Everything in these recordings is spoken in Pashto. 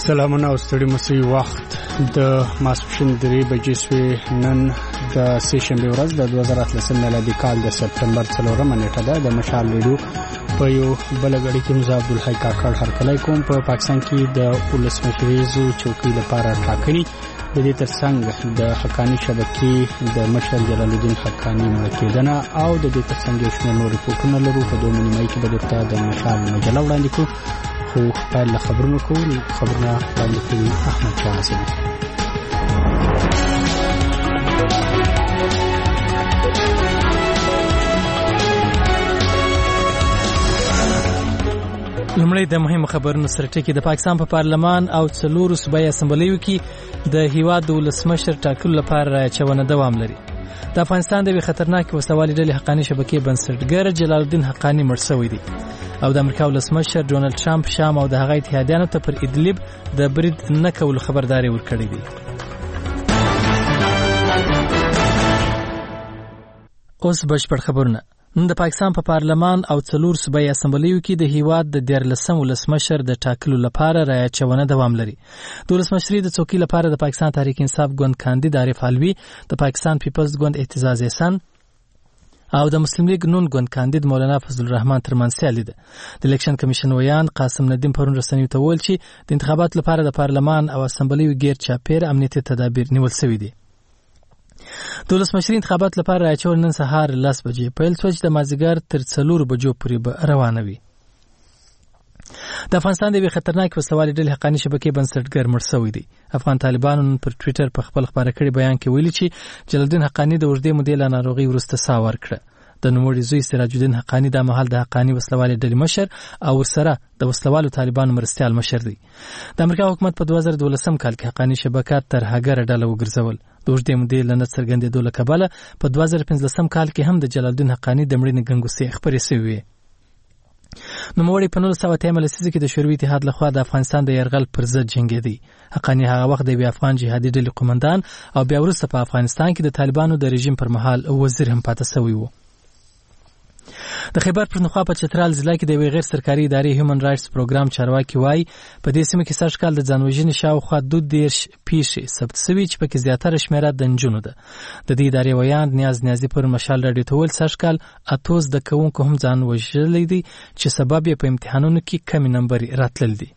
سلامونه او ستړي مسي وخت د ماسپښین 3 بجې سوی نن د سه شنبه ورځ د 2013 میلادي کال د سپتمبر 4 نیټه ده. د مشال ریډیو په یو بلګړی کې مزه عبدالحی کاکړ هرکلی کوم. په پاکستان کې د ولسمشریزو چوکۍ لپاره ټاکنې د دې ترڅنګ د حقانی شبکې د مشر جلال الدین حقانی مړکېدنه او د دې ترڅنګ یو شمېر نور ریپورټونه لرو. په 2 نیمه کې به درته د مشال مجله وړاندې کوو. خو پیل خبرونه کوو. خبرونه وړاندې کوي احمد شاه حسین. لومړی د مهمو خبرونو سره ټکی. د پاکستان په پارلمان او 4 صوبایي اسمبلیو کې د هیواد د ولسمشر ټاکلو لپاره راچونه دوام لري. د افغانستان د خطرناکې وسوالې ډلې حقانی شبکې بنسټګر جلال الدین حقانی مړ شوی دی او د امریکا ولسمشر ډونالد ټرمپ شام او د هغه اتحادیانو ته پر ادلب د برید نه کولو خبرداري ورکړې ده. اوس بشپړ خبرونه. نن د پاکستان په پارلمان او 4 صوبایي اسمبلیو کې د هیواد د 14 ولسمشر د ټاکلو لپاره راچونه دوام لري. د ولسمشرۍ د څوکۍ لپاره د پاکستان تحریک انصاف ګوند کاندید عارف علوي، د پاکستان پیپلز ګوند اعتزاز احسان او د مسلم لیگ نون ګوند کاندید مولانا فضل الرحمن ترمنځ سیالي ده. د الیکشن کمیشن ویان قاسم ندیم پرون رسنیو ته ویل چې د انتخاباتو لپاره د پارلمان او اسمبلیو غیر چاپیر امنیتي تدابیر نیول شوي دي. د ولسمشرۍ انتخابات لپاره راچول نن سهار 10 بجې پیل شو چې د مازیګر تر 4 بجو پورې به روانه وي. د افغانستان د خطرناکې وسوالې ډلې حقانی شبکې بنسټګر مړ شوی دی. افغان طالبانو پر ټوئیټر په خپل خبره کړي بیان کې ویلي چې جلال الدین حقانی د اوږدې مودې له ناروغۍ وروسته ساه ورکړه. د نوموړي زوی سراج الدین حقانی د مهال د حقانی وسلوالې ډلې مشر او ورسره د وسلوالو طالبانو مرستيال مشر دی. د امریکا حکومت په 2012 کال کې حقانی شبکې تر هغه ډله وګرځول. د اوږدې مودې له نت څرګندېدو له کبله په 2015 کال کې هم د جلال الدین حقانی د مړینې ګنګوسې خبرې شوې. نوموړی په 1980 لسیزه کې د شوروي اتحاد لخوا د افغانستان د یرغل پر ضد جنگېدی. حقانی هغه وخت د افغان جهادي ډلې قومندان او بیا وروسته په افغانستان کې د طالبانو د رژیم پر مهال وزیر هم پاتې شوی و. د خیبر پښتونخوا په چترال ضلع کې د یوې غیر سرکاري ادارې هیومن رائټس پروګرام چارواکي وایي په دې سیمه کې سږ کال د ځانوژنې شاوخوا 22 پیښې ثبت شوي چې پکې زیاتره شمیره د نجونو ده. د دې ادارې ویان نیازي پر مشال راډیو ته ویل سږ کال 8 زده کوونکو هم ځان وژلی دي چې سبب یې په امتحانونو کې کمی نمبر راتلل دي.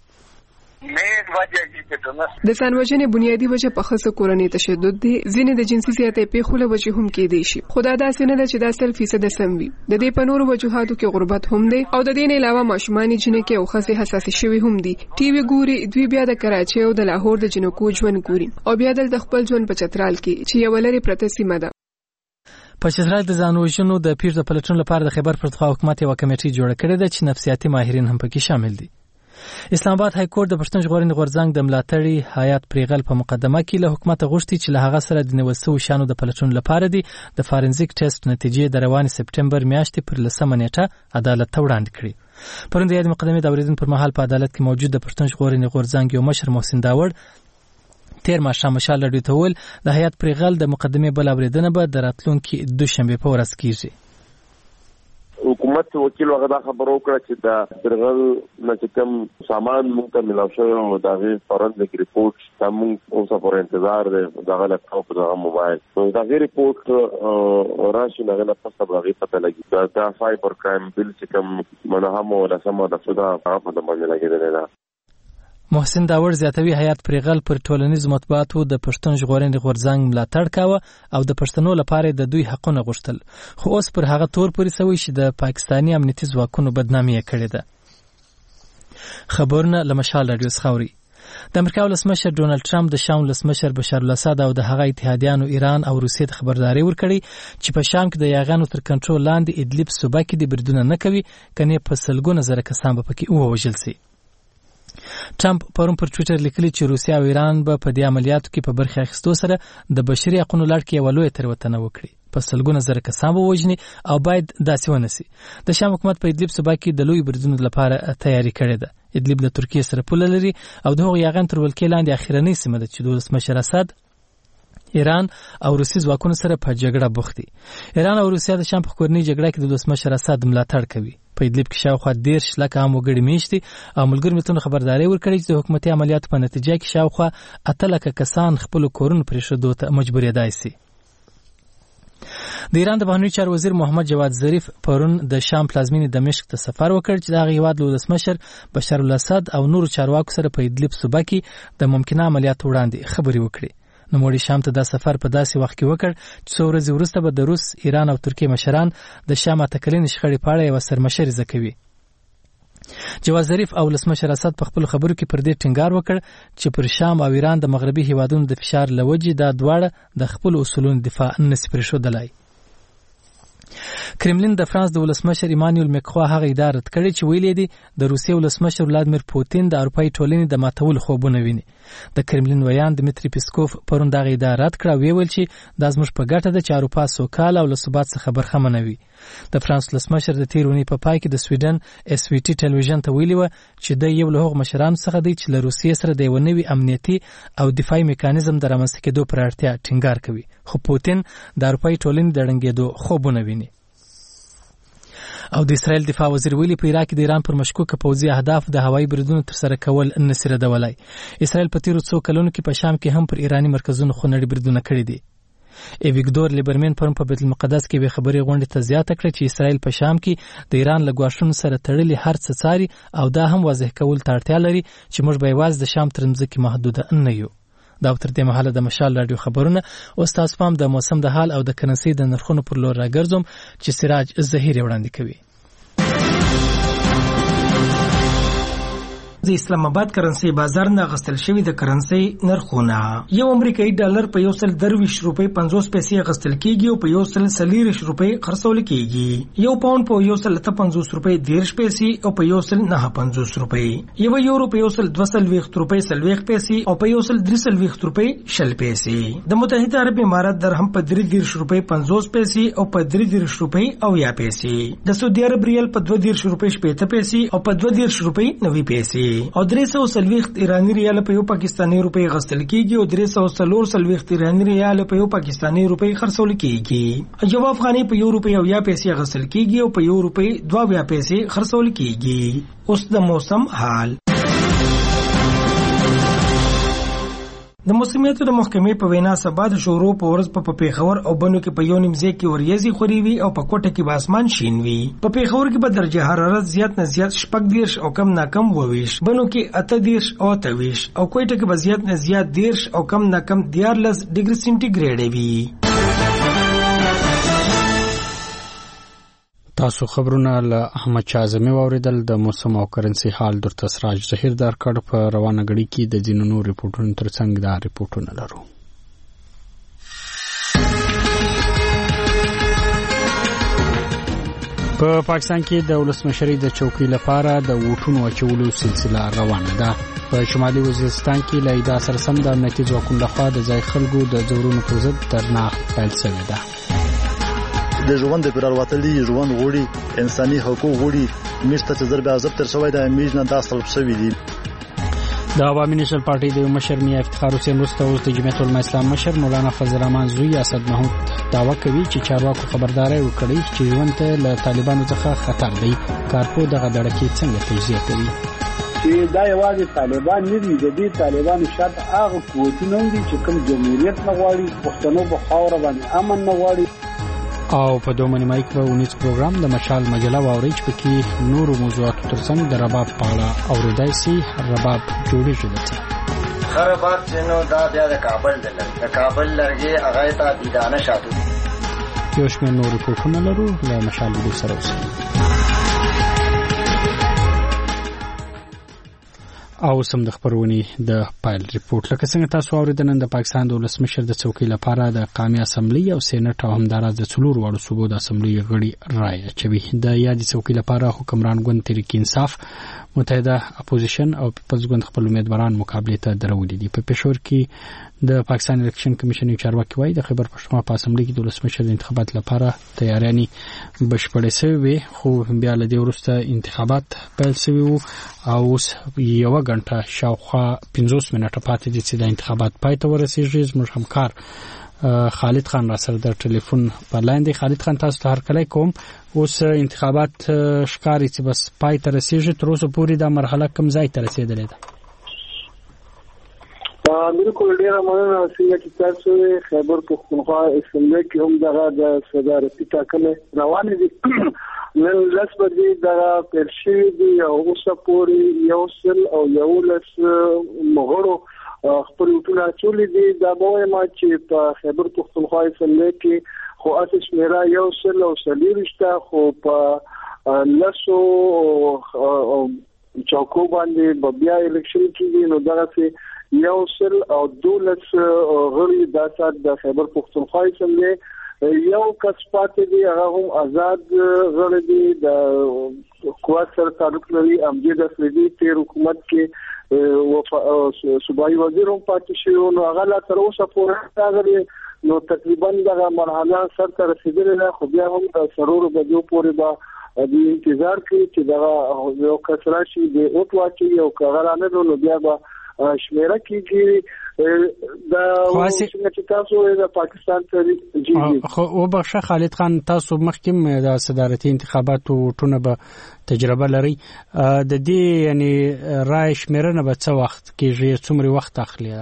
د ځانوژنې بنیادی وجه په خاصه کورنۍ تشدد دی. ځینې د جنسي زیاتې پیښو له وجې هم کېدای شي. خدا داسې نه ده چې دا 100% سم وي. د دې په نورو وجوهاتو کې غربت هم دی او د دې نه علاوه ماشومان جنکه او خاصه حساس شوي هم دي. ټي وي ګوري، دوی بیا د کراچۍ او د لاهور د جنکو ژوند ګوري او بیا د خپل ژوند په چترال کې چې یو لري پرته سیمه ده. په چترال د ځانوژنو د پیښو د پلټنو لپاره د خیبر پښتونخوا حکومت یو کمیټه جوړه کړې ده چې نفسیاتي ماهرین هم پکې شامل دي. اسلام آباد های کورټ د پښتون ژغورنې غورځنګ د ملاتړي حیات پریغل په مقدمه کې له حکومت غوښتي چې له هغه سره د نیول شوو شانو د پلټنو لپاره د فارنزیک ټیسټ نتیجې د روانې سپټمبر میاشتې پر 10 نیټه عدالت ته وړاندې کړې. پرون د مقدمې د اوریدنې پر مهال په عدالت کې موجود د پښتون ژغورنې غورځنګ یو مشر محسن داوړ تیر ماښام مشال راډیو ته ویل د حیات پریغل د مقدمې بل اوریدنه به د راتلونکي دوشنبه په ورځ کیږي. حکومت وکیل هغه دا خبرو کړه چې د درغل نچکم سامان موږ ته ملاو شوی او دا غي فورنزیک ریپورت تاسو اوسه پر انتظار دی دا غلط او په موبایل دا غي ریپورت راشي نه غلط پسته باغې پته لګي دا فایبر کرایم بل چې کوم منهم ولا سم د صدا په باندې لګیدل نه. محسن داوړ زیاتوي حیات پریغل پر ټولنیز مطبوعاتو د پښتون ژغورنې غورځنګ ملاتړ کاوه او د پښتنو لپاره د دوی حقونه غوښتل، خو اوس پر هغه تور پورې سوی چې د پاکستاني امنیتي ځواکونو بدنامي کړې ده. خبرونه لمشال راډیو څخه. د امریکا ولسمشر ډونالد ټرمپ د شام ولسمشر بشار الاسد او د هغه اتحادیانو ایران او روسیې ته خبرداري ورکړي چې په شام کې د یاغانو تر کنټرول لاندې ادلب صوبه کې د بریدونه نه کوي، کني په سلګونه زره کسان به پکې ووژل شي. ټرمپ پرون پر ټوئیټر لیکلی چې روسیا او ایران به په دې عملیاتو کې په برخه اخیستو سره د بشري حقوقو لړ کې یو لوی تېروتنه وکړي، په سلګونه زره کسان به وژني او باید داسې ونه شي. د شام حکومت په ادلب صوبه کې د لوی بریدونو لپاره تیاری کړې ده. ادلب له ترکیه سره پوله لري او د هغو یاغان تر ولکې لاندې اخیرنۍ سیمه ده چې د ولسمشر اسد ایران او روسي ځواکونو سره په جګړه بوخت دي. ایران او روسیا د شام په کورنۍ جګړه کې د ولسمشر اسد ملاتړ کوي. په ادلب کې شاوخوا 10 لکه عام وګړي میشتي او ملګرو ملتونو خبرداري ورکړې چې د حکومتي عملیاتو په نتیجه کې شاوخوا 8 لکه کسان خپل کورونه پرېښودو ته مجبورېدای شي. د ایران د بهرنیو چارو وزیر محمد جواد ظریف پرون د شام پلازمینې دمشق ته سفر وکړ چې د هغه هیواد له ولسمشر بشار الاسد او نورو چارواکو سره په ادلب صوبه کې د ممکنه عملیاتو وړاندې خبرې وکړي. نوموړي شام ته دا سفر په داسې وخت کې وکړ چې څو ورځې وروسته به د روس، ایران او ترکیې مشران د شام اتکلینې شخړې په اړه یوه سرمشریزه کوي. جواد ظریف او ولسمشر اسد په خپل خبرو کې پر دې ټینګار وکړ چې پر شام او ایران د مغربي هیوادونو د فشار لوجې دا دواړه د خپل اصولونو دفاع نشي پرېښودلای. کرملین د فرانس د ولسمشر ایمانوئل مکرون هغه اداره کړې چې ویلي دي د روسیې ولسمشر ولادیمیر پوتین د اروپایي ټولنې د ماتولو خوبونه ویني. د کرملین ویان دمیتری پیسکوف پرون دغه اداره رد کړه او ویل چې دا زموږ په ګټه ده چې اروپا سوکاله او له ثبات څخه برخمنه وي. د فرانس ولسمشر د تیر اونۍ په پای کې د سویډن SVT ټلویزیون ته ویلي و چې د یو له هغو مشرانو څخه دی چې له روسیې سره د یو نوي امنیتي او دفاعي میکانیزم د رامنځته کېدو پر اړتیا ټینګار کوي، خو پوتین د اروپایي ټولنې د ړنګېدو خوبونه ویني. او د اسرائیل دفاع وزیر ویلي په عراق کې د ایران پر مشکوکه پوځي اهداف د هوایي بریدونو ترسره کول نشي ردولای. اسرائیل په تیرو څو کلونو کې په شام کې هم پر ایراني مرکزونو خونړي بریدونه کړي دي. ویکټور لیبرمن پرون په بیت المقدس کې به خبري غونډه ته زیاته کړې چې اسرائیل په شام کې د ایران له ګواښونو سره تړلي هر څه څاري او دا هم واضح کول ته اړتیا لري چې موږ به یوازې د شام تر مځکې محدوده نه یو. دا تر دې مهاله د مشال رادیو خبرونه او تاسو پام د موسم د حال او د کرنسي د نرخونو پر لور راګرځوم چې سراج زهیر وړاندې کوي. د اسلام آباد کرنسي بازار نه غستل شوی د کرنسي نرخونه یو امریکایي ډالر په 123 روپۍ 50 پیسې غستل کیږي او په 140 روپۍ خرڅول کیږي. یو پاوند په 150 روپۍ 10 پیسې او په 150 روپۍ. یو یورو په 120 روپۍ 40 پیسې او په 130 روپۍ 10 پیسې. د متحده عرب امارات درهم په 30 روپۍ 50 پیسې او په 30 روپۍ 10 پیسې. د سعودي عرب ریال په 20 روپۍ 70 پیسې او په 20 روپۍ 90 پیسې. او 340 ایرانی ریال په یو پاکستانی روپۍ غستل کیږي او 340 ایرانی ریال په یو پاکستانی روپۍ خرڅول کیږي. یو افغاني په 1 روپۍ 10 پیسې غستل کیږي او په 1 روپۍ 2 پیسې خرڅول کیږي. اوس د موسم حال. د موسمیاتو د محکمې په وینا سبا د شورو په ورځ په پیښور او بنو کې په یو نیم ځای کې وریځي خوري وي او په کوټه کې به اسمان شین وي. په پیښور کې به درجه حرارت زیات نه زیات 14 او کم نه کم 22، بنو کې 18 او 23 او کوټه کې به زیات نه زیات 10 او کم نه کم 14 ډیګري سنټیګریډ وي. تاسو خبرونه له احمد شازمی واوریدل. د موسم او کرنسي حال درته سراج زهیر درکړ. په روانه غړي کې د جنونو ریپورتونو ترڅنګ دا ریپورتونه لرو. په پاکستان کې د ولسمشرۍ د چوکۍ لپاره د ووټونو اچولو سلسله روانه ده. په شمالي وزیرستان کې له ایدا سره سم د امنیتي ځواکونو لخوا د ځای خلکو د زورونو پر ضد درنه پیل شوې ده. د ژوند د پرالوتلي ژوند غوړي انساني حقوق غوړي مشته چې ضرب عذاب تر شوی د امیج نه داخل شوی دي. د عوامي نشل پارټي د مشر میا افتخار حسین رسته او د جمعیت الاسلام مشر مولانا فضل الرحمن زوی اسد محمود دعوا کوي چې چارواکو خبرداري وکړي چې ژوند ته له طالبانو څخه خطر دی. کارپو دغه دړکې څنګه تجزیه کوي چې دا یوازې طالبان نه دي، د دې طالبانو شاته هغه قوتونه دي چې کوم جمهوریت نه غواړي، پښتنو په خاور باندې امن نه غواړي. او په دومره مایک به ونیس پروګرام د مشال مجله واوري چې پکې نورو موضوعاتو ترڅنګ د رباب په اړه اوریدای شي. رباب جوړیږي دلته رباب چې نو دا بیا د کابل لرګي هغه ته بيدانه شاتو. یو شمېر نور ریپورټونه لرو له مشال ویډیو سره اوسئ. او سم د خبرونې د پایل ریپورت. لکه څنګه تاسو اوریدل نن د پاکستان د ولسمشر د چوکۍ لپاره د قومي اسمبلی او سېنات او همداراز د څلور واړو صوبو د اسمبلی غړي رائے اچوي. د یادې چوکۍ لپاره حکمران ګوند تحریک انصاف، متحده اپوزیشن او پیپلز ګوند خپل امیدواران مقابله ته درولې دي. په پېښور کې د پاکستان الیکشن کمیشن چارواکي وایي د خیبر پښتونخوا په اسمبلی کې د ولسمشر د انتخابات لپاره تیاریانې بشپړې شوې، خو بیا له دې وروسته انتخابات پیل شوي وو او اوس یو غنټه شاوخوا 50 منټه پاتې دي چې د انتخابات پای ته ورسیږي. زموږ همکار خالد خان را سره د ټلیفون په لاین دی. خالد خان تاسو ته هرکلی کوم. اوس انتخابات ښکاري چې بس پای ته رسیږي، تر اوسه پورې دا مرحله کوم ځای ته رسیدلې ده؟ بالکل ډیره مننه. څنګه چې تاسو خیبر پښتونخوا اسمبلی کې هم دغه د صدارتي ټاکنې روانې دي، نن لس بجې دغه پیل شوي دي او اوسه پورې 111 مغړو خپل وټونه اچولي دي. دا به وایم چې په خیبر پښتونخوا اسمبلی کې خو اساس شمیره 140 خو په لسو چوکو باندې بیا الیکشن کېږي، نو دغه څه 112 غړي د سات د خیبر پښتونخوا اسمبلی یو کس پاتې دي، هغه هم آزاد غړي دي د قوت سره تعلق لري. امجد افریدي تیر حکومت کې صوبایي وزیر هم پاتې شو، نو هغه لا تر اوسه پورې راغلی، نو تقریبا دغه مرحله سر ته رسیدلې ده. خو بیا هم د سرور بجو پورې به د انتظار کوي چې دغه یو کس راشي د اوټ واچي او کغرانه نو بیا به شمیره کېږي. د چې تاسو د پاکستان ته خو وبخښه خالد خان، تاسو مخکې د صدارتي انتخاباتو ټونه به تجربه لري، د دې یعنی رای شمیرنه به څه وخت کېږي، څومره وخت اخلي؟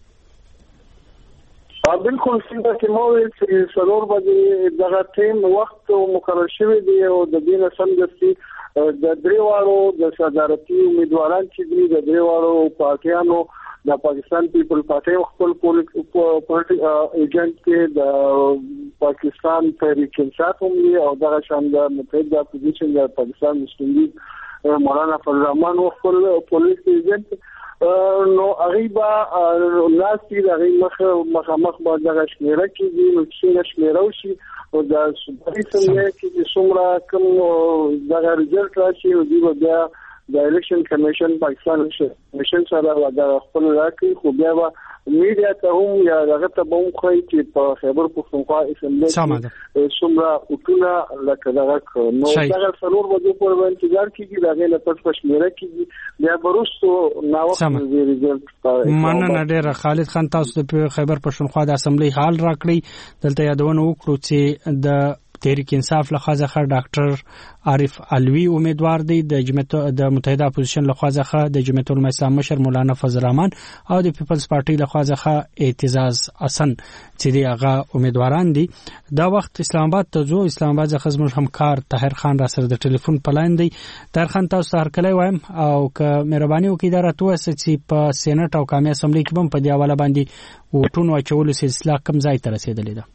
بالکل څنګه چې مو چې سرور باندې دغه ټیم وخت مقرر شوی دی او د دې نه سمدستي د دریوالو د صدارتي امیدواران چې دي د دریوالو پارټیانو د پاکستان پیپل پارټي خپل پارټي ایجنټ کې د پاکستان تحریک انصاف هم او دغه شان د متحده اپوزیشن د پاکستان مسلم لیگ مولانا فضل الرحمن خپل پولیس ایجنټ نو غیبا لاستی دغه مخامخ با دغه شمیره کېږي، نو چې شمیره وشي او د صوبایي اسمبلی کې څومره کوم دغه ریزلټ راشي او دی بیا د الیکشن کمیشن پاکستان کمیشن سره دا خپل راکړي. خو بیا به میډیا ته هم یا دغه ته به هم ښایي چې په خیبر پښتونخوا اسمبلی کې څومره وټونه لکه دغه نو دغه څلور بجو پورې به انتظار کېږي، د هغې نه پټ په شمېره کېږي، بیا به وروستو ناوخته ریزلټ. مننه ډېره خالد خان، تاسو د خیبر پښتونخوا د اسمبلی حال راکړئ. دلته یادونه وکړو چې د تحریک انصاف لخوا څخه ډاکټر عارف علوي امیدوار دی، د متحده اپوزیشن لخوا څخه د جمعیت العلماء اسلام مشر مولانا فضل الرحمن او د پیپلز پارټي لخوا څخه اعتزاز حسن چې دی هغه امیدواران دي. دا وخت اسلام آباد ته ځو. اسلام آباد څخه زموږ همکار طاهر خان را سره د ټلیفون په لاین دی. طاهر خان، تاسو ته هرکلی وایم او که مهرباني وکړئ دا راته ووایاست چې په سینټ او قومي اسمبلی کې هم په دې حواله باندې ووټونو اچولو سلسله کوم ځای ته رسېدلې ده؟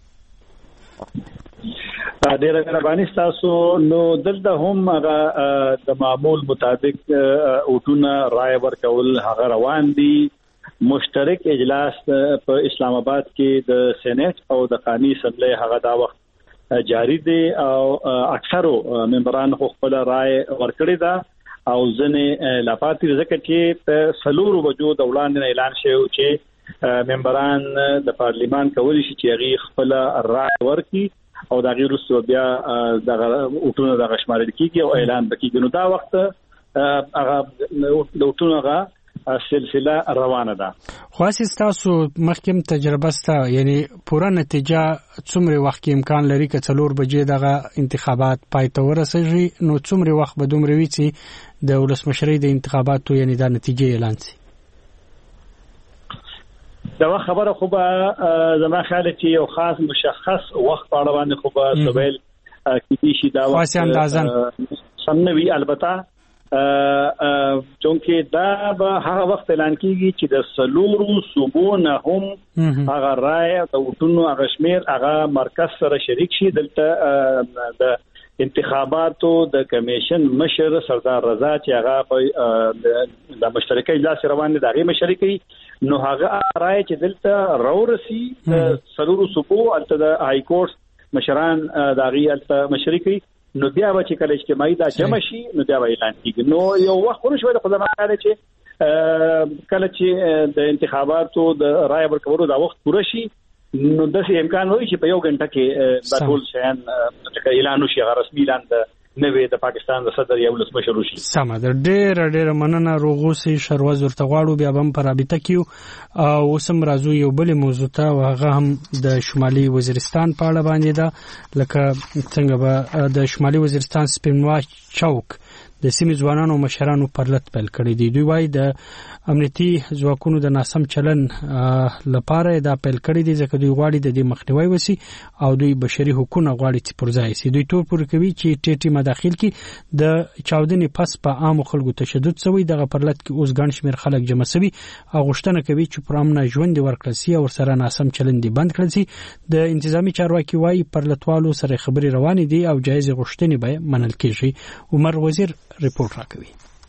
ډیره مهرباني ستاسو. نو دلته هم هغه د معمول مطابق وټونه رای ورکول هغه روان دي. مشترک اجلاس په اسلام آباد کې د سینټ او د قومي اسمبلی هغه دا وخت جاری دی او اکثرو ممبران خپل رای ورکړي دا او ځنې لپاره ځکه چې په سلورو بجو د وړاندې اعلان شوی چې ممبران د پارلیمان کولی شي چې هغه خپل رای ورکړي او دا غیر وسو بیا دغه وټونه د غشمارل کیږي او اعلان وکړي. نو دا وخت هغه د وټونه هغه سلسله روانه ده. خو تاسو مخکې تجربه ستا یعنی پوره نتیجه څومره وخت امکان لري چې 4 بجې دغه انتخابات پای ته ورسېږي، نو څومره وخت به دومره وي چې د ولسمشرۍ د انتخاباتو یعنی د نتیجې اعلان شي؟ دا خبره خو به زما خیال چې یو خاص مشخص وخت په اړه باندې خو به سویل کیږي شي دا وخت سمنوي. البته چونکه دا به هغه وخت اعلان کیږي چې د سلورو صوبونه هم هغه رای او وټونو هغه شمیر هغه مرکز سره شریک شي. دلته د انتخاباتو د کمیشن مشر سردار رضا چې هغه د مشترکه اجلاس روان دي دغه مشرکي، نو هغه رائے چې دلته راورسي سلورو صوبو الته د های کورټ مشران دغه الته مشرکي، نو بیا به چې کله اجتماعي دا جمع شي نو بیا اعلان کیږي. نو یو وخت ورشوي د خدمت لري چې کله چې د انتخاباتو د رائے ورکولو دا وخت پوره شي نو د امکان وي چې په یو غنټه کې ټول شیان اعلان وشي، غیر رسمي اعلان د نوې د پاکستان د صدر یا ولسمشر وشي. سمه ده، ډېر مننه. روغوسي شروز ورته غواړو بیا هم په رابطه کیو او سم راځو یو بل موضوع ته، هغه هم د شمالي وزیرستان په اړه باندې ده. لکه څنګه به د شمالي وزیرستان سپینوا چوک د سیمې ځوانانو مشرانو پرلط پیل کړی دی. دوی وايي د امنیتي ځواکونو د ناسم چلن لپاره دا پیل کړی دی ځکه دوی غواړي د دې مخنیوي وسی او دوی بشري حقوقونه غواړي چې پر ځای شي. دوی تور پورې کوي چې ټیټي مداخل کې د چاودنې پس په عام خلکو تشدد شوی، دغه پرلط کې اوس ګڼ شمېر خلک جمع شوي او غوښتنه کوي چې پر امن ژوند ورکړل شي او سره ناسم چلن دی بند کړل شي. د انتظامی چارواکي وايي پرلطوالو سره خبري روانې دي او جایز غوښتنې به منل کیږي. عمر وزیر ریپورت راکوي.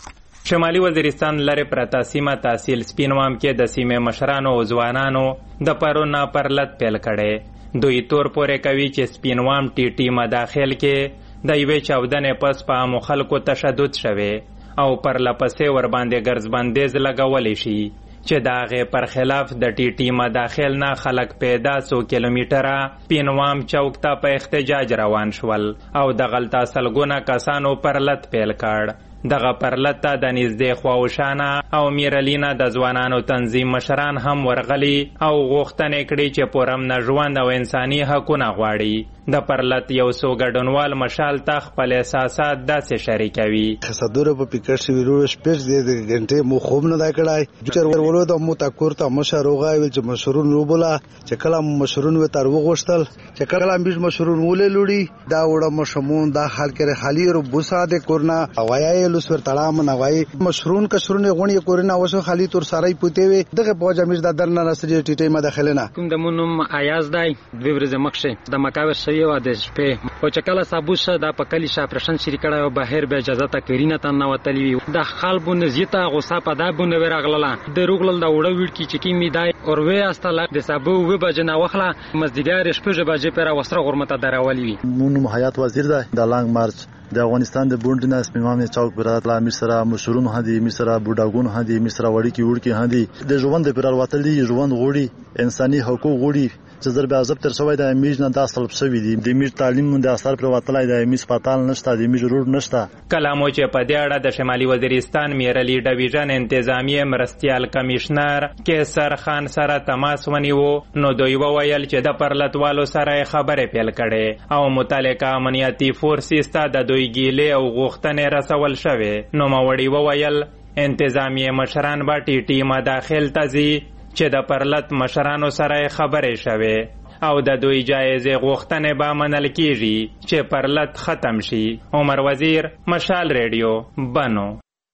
شمالي وزیرستان لري پرتا سیمه تحصیل سپینوام کې د سیمې مشرانو او ځوانانو د پرونا پرلط پیل کړي. دوی تور پورې کوي چې سپینوام ټیټي مداخل کې د یوې چاودنې پس په عامو خلکو تشدد شوی او پر لپسې ور باندې ګرځبندیز لګولې شي چې د هغې پر خلاف د ټیټي مداخل نه خلک پیدا 100 کیلومتره پینوام چوک ته په احتجاج روان شول او د غلطه سلګونه کسانو پرلط پیل کړ. دغه پرلط ته د نږدې خواوشانه او میرلینا د ځوانانو تنظیم مشران هم ورغلي او غوښتنې کړي چې پر امن ژوند او انساني حقونه غواړي. د پرلط یو څو ګډونوال مشال ته خپل احساسات داسې شریکوي. خسادوره په پیکر شوی روړ شپږ د غنټې مو خوب نه دی کړای چې ورولو د مو تکور ته مشروغه ویل چې مشرون روبولا چې کله مشرون و تر وغوښتل چې کله بیش مشرون ولې لوري دا وړه مشمون دا حال کې خالی رو بوسا د کورنا اوایي لوسور تړام نه وای مشرون کشرون غونی کورنا وسو خالی تور سارای پوتې وي دغه پوجا مش د درنه نسری ټیټې مداخله نه کوم د مونم آیاز دای دوی ورځ مخشه د مکاور یو د شپې او چې کله صابوشه د پکلی شاپرشن شریکړه او بهر به اجازه تا کرینه ته نو تلوي د خالبو نزیته غصه په دابونه ورغله د روغلل د وړو وړ کی چې می دای اور وې استله د سبو و بجنه وخله مزدګار شپږ بجې پر وسره غرمته دراولي. مون حیات وزیر ده د لانګ مارچ د افغانستان د بونډنا سپینوام چوک برات لا امیر سره مشرون هدي امیر سره بوډاګون هدي امیر سره وړي کی وړ کی هدي د ژوند د پرال وتلي ژوند غوړي انساني حقوق غوړي چې ضرب عذاب تر شوی د امیج نه دا سلب شوی دی. د امیج تعلیم د اثر پر وتلای د امیج پاتال نشته د امیج روډ نشته. کلامو چې په دې اړه د شمالي وزیرستان میرلی ډیویژن انتظامی مرستیال کمشنر کیسر خان سره تماس ونیو نو دوی وویل چې د پرلطوالو سره خبرې پیل کړي او متعلقه امنیتي فورسز ته د دوی ګیلې او غوښتنې رسول شوې. نو موړي وویل انتظامی مشران به ټیټي مداخل ته ځي چې د پرلط مشرانو سره خبرې شوه او د دوی جایزه غوښتنې به منل کیږي چې پرلط ختم شي. عمر وزیر، مشال ریډیو، بنو.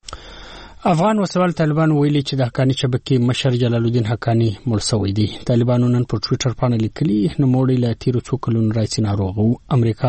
افغان وسوال طالبان ویلي چې د حقانی شبکې مشر جلال الدین حقانی مړ شوی دی. طالبانو نن په ټوئیټر باندې لیکلي نو موړي لا تیر څو کلونو راځي ناروغ وو.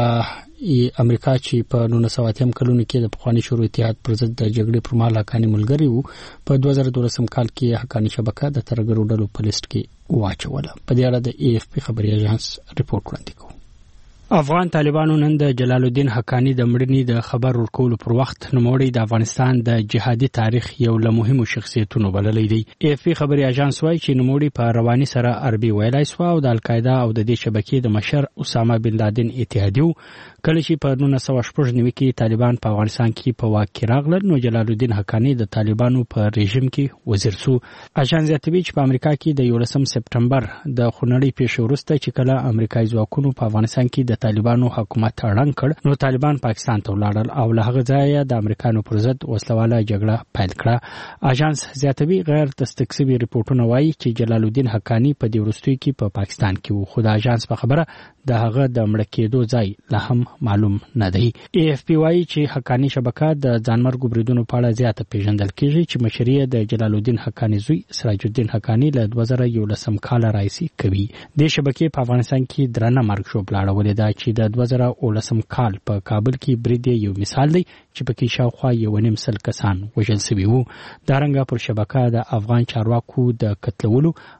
امریکا چې په 1980 کلونو کې د پخوانی شورو اتحاد پر ضد د جګړې پر مهال حقانی ملګری وو. په 2012 کال کې حقانی شبکه د ترګرو ډلو په لیست کې واچوله. په دې اړه د AFP خبري اژانس ریپورت وړاندې کوي. افغان طالبانو نن د جلال الدین حقانی د مړینې د خبر ورکولو پر وخت نوموړی د افغانستان د جهادي تاریخ یو له مهمو شخصیتونو بللی دی. AFP خبري اژانس وايي چې نوموړی په رواني سره عربي ویلای شو او د القاعده او د دې شبکې د مشر اسامه بن لادن اتحادیو کله چې په 1999 کې طالبان په افغانستان کې په واک کې راغلل نو جلال الدین حقانی د طالبانو په رژیم کې وزیر شو. اژانس زیاتوي چې په امریکا کې د 11 سپټمبر د خونړۍ پیښې وروسته چې کله امریکایي ځواکونو په افغانستان کې د طالبانو حکومت اړنګ کړ نو طالبان پاکستان ته ولاړل او له هغه ځایه د امریکایانو پر ضد وسلواله جګړه پیل کړه. اژانس زیاتوي غیر تصدیق شوي ریپورتونه وایي چې جلال الدین حقانی په دې وروستیو کې په پاکستان کې وو خو د اژانس په خبره د هغه د مړ کېدو ځای لا هم معلوم نه دی. AFP وایي چې حقانی شبکه د ځانمرګو بریدونو په اړه زیاته پیژندل کیږي چې مشري د جلال الدین حقانی زوی سراج الدین حقانی له 2011 کال راځي کوي. د شبکې په افغانستان کې درنه مرګ شو بلاړولې ده چې د 2011 کال په کابل کې برید یو مثال دی چې پکې شاوخوا 1.5 کسان وژل شوي وو. دا رنګه پر شبکه د افغان چارواکو د قتلولو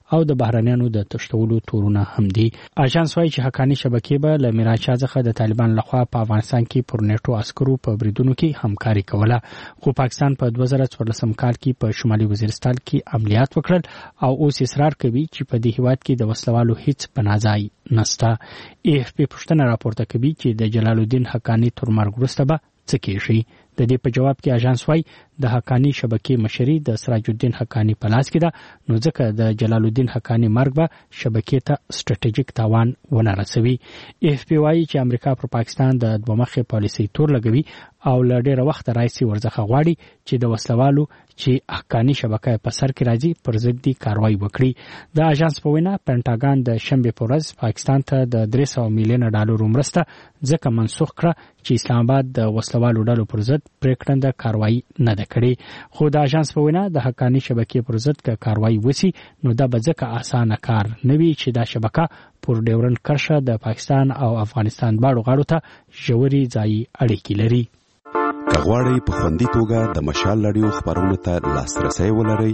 او د بهرنیانو د تشتولو تورونه هم دي. اژانس وايي چې حقانی شبکې به له میرانشاه څخه د طالبان لخوا په افغانستان کې پر نیټو عسکرو په بریدونو کې همکاري کوله، خو پاکستان په 2014 کال کې په شمالي وزیرستان کې عملیات وکړل او اوس اصرار کوي چې په دې هیواد کې د وسلوالو هیڅ پناه ځای نشته. AFP پښتنه راپورته کوي چې د جلال الدین حقانی تر مرګ وروسته به څه کیږي. د دې په جواب کې اژانس وايي د حقانی شبکې مشري د سراج الدین حقانی په لاس کې ده، نو ځکه د جلال الدین حقانی مرګ به شبکې ته سټریټیجیک تاوان ونه رسوي. AFP وايي چې امریکا پر پاکستان د دوه مخې پالیسي تور لګوي او له ډیره وخت راځي ورڅخه غواړي چې د وسلوالو چې حقانی شبکې په سر کې راځي پر ضد کاروایی وکړي. د اژانس په وینا پینټاګان د شنبه په ورځ پاکستان ته د 300 میلیون ډالر مرسته ځکه منسوخ کړه چې اسلام آباد د وسلوالو ډلو پر ضد پریکړه کاروایی نه ده کړې. خو د اژانس په وینا د حقانی شبکې پر ضد کاروایی وسی نو دا به ځکه اسانه کار نه وي چې دا شبکه پر ډیورن کرښه د پاکستان او افغانستان باړو غاړو ته ژوري ځای اړیکې لري. کغواړی په خوندي توګه د مشال رادیو خبرونو ته لاسرسي ولرئ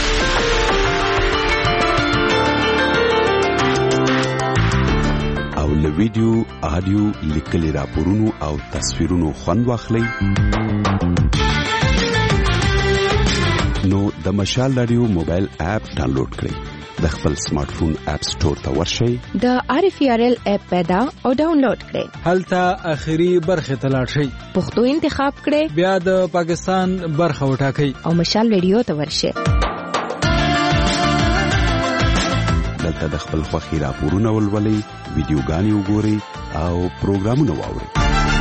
او له ویډیو، آډیو، لیکلي راپورونو او تصویرونو خوند واخلئ نو د مشال رادیو موبایل اپ ډاونلوډ کړئ. د خپل سمارټ فون اپ سٹور ته ورشئ، د RFRL اپ پیدا او ډاونلوډ کړئ. هلته اخیری برخه ته لاړ شئ، پښتو انتخاب کړئ، بیا د پاکستان برخه وټاکئ او مشال رادیو ته ورشئ. دلته د خپل خوښي راپورونه ولولئ، ویډیوګانې وګورئ او پروګرامونه واورئ.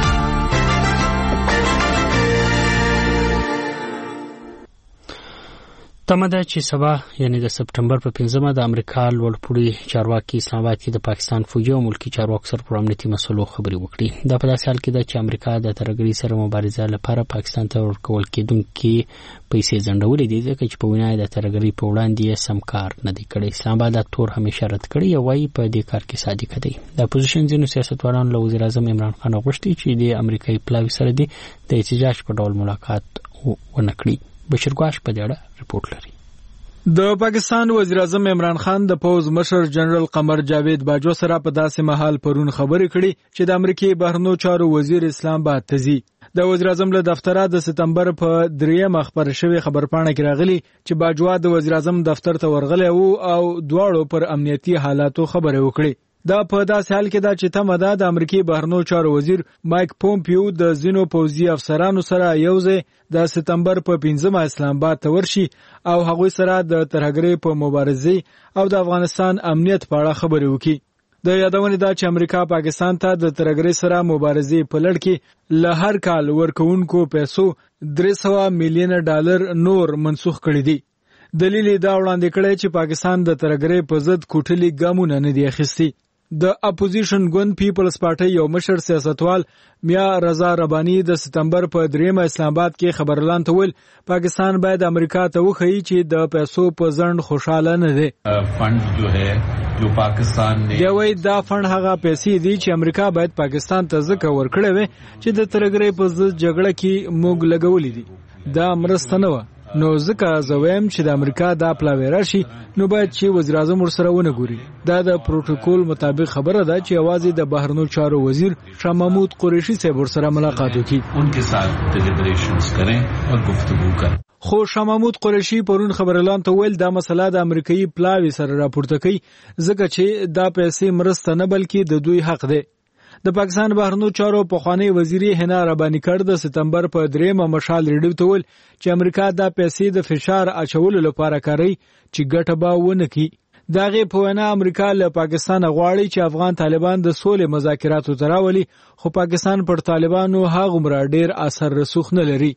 تمه ده چې سبا یعنی د سپټمبر په 5مه د امریکا لوړپوړي چارواکي اسلام آباد کې د پاکستان فوجي او ملکی چارواکو سره پر امنیتي مسلو خبرې وکړي. دا په داسې حال کې ده چې امریکا د ترهګرۍ سره مبارزه لپاره پاکستان ته ورکول کېدونکې پیسې ځنډولې دي ځکه چې په وینا د ترهګرۍ په وړاندې سم کار نه دی کړی. اسلام آباد دا تور همیشه رد کړی او وايي په دې کار کې صادق دی. د اپوزیشن ځینو سیاستوالانو له وزیر اعظم عمران خان غوښتي چې د امریکایي پلاوي سره د احتجاج په ډول ملاقات ونه کړي. بشیر ګواش په دې اړه رپورټ لري. د پاکستان وزیر اعظم عمران خان د پوز مشر جنرال قمر جاوید باجو سره په داسې مهال پرون خبرې کړي چې د امریکای بهرنیو چارو وزیر اسلام آباد ته ځي. د وزیر اعظم له دفتره د سپتمبر په 3 خبر شوی خبرپاڼه کې راغلی چې باجو د وزیر اعظم دفتر ته ورغلی او دواړو پر امنیتي حالاتو خبرې وکړي. دا په داسې حال کې دا چې تمه ده د امریکای بهرنیو چارو وزیر مایک پومپیو د زینو پوځي افسرانو سره یوځای د سپتمبر په 5مه اسلام آباد ته ورشي او هغوی سره د ترهګرۍ په مبارزې او د افغانستان امنیت په اړه خبرې وکړي. د یادونې ده چې امریکا پاکستان ته د ترهګرۍ سره مبارزې په لړ کې له هر کال ورکوونکو پیسو 300 میلیون ډالر نور منسوخ کړي دي. دلیل دا وړاندې کړی چې پاکستان د ترهګرۍ په ضد کوټلي ګامونه نه دی اخیستي. د اپوزیشن ګوند پیپلز پارټي یو مشر سیاستوال میا رضا ربانی د سپتمبر په 3 اسلام آباد کې خبرلان ته ویل پاکستان باید امریکا ته وښيي چې د پیسو په ځند خوشاله نه دی. فند جو ہے جو پاکستان نے دی دا فند هغه پیسې دي چې امریکا باید پاکستان ته ځکه ورکړي وي چې د ترهګرۍ په ضد جګړه کې موږ لګولې دي. دا مرسته نه و نو ځکه زویم چې د امریکا دا پلاوی راشي نو باید چې وزیر اعظم ورسره ونه ګوري. دا د پروتوکول مطابق خبره ده چې اوازې د بهرنیو چارو وزیر شاه محمود قریشي صاحب سره ملاقات وکړي، ان کے ساتھ ڈیلیبریشنز کریں اور گفتگو کریں. خو شاه محمود قریشي پرون خبرلان ته ویل دا مسله د امریکایي پلاوی سره راپورته کوي ځکه چې دا پیسې مرسته نه بلکې د دوی حق دی. د پاکستان بهرنیو چارو پخوانی وزیر حنا ربانی کړ د سپتمبر په 3 مشال ریډیو ته ویل چې امریکا دا پیسې د فشار اچولو لپاره کوي چې ګټه به ونه کړي. داغه په وینا امریکا له پاکستان غواړي چې افغان طالبان د سولې مذاکراتو ته راولي خو پاکستان پر طالبانو هغه مر ډیر اثر رسوخ نه لري.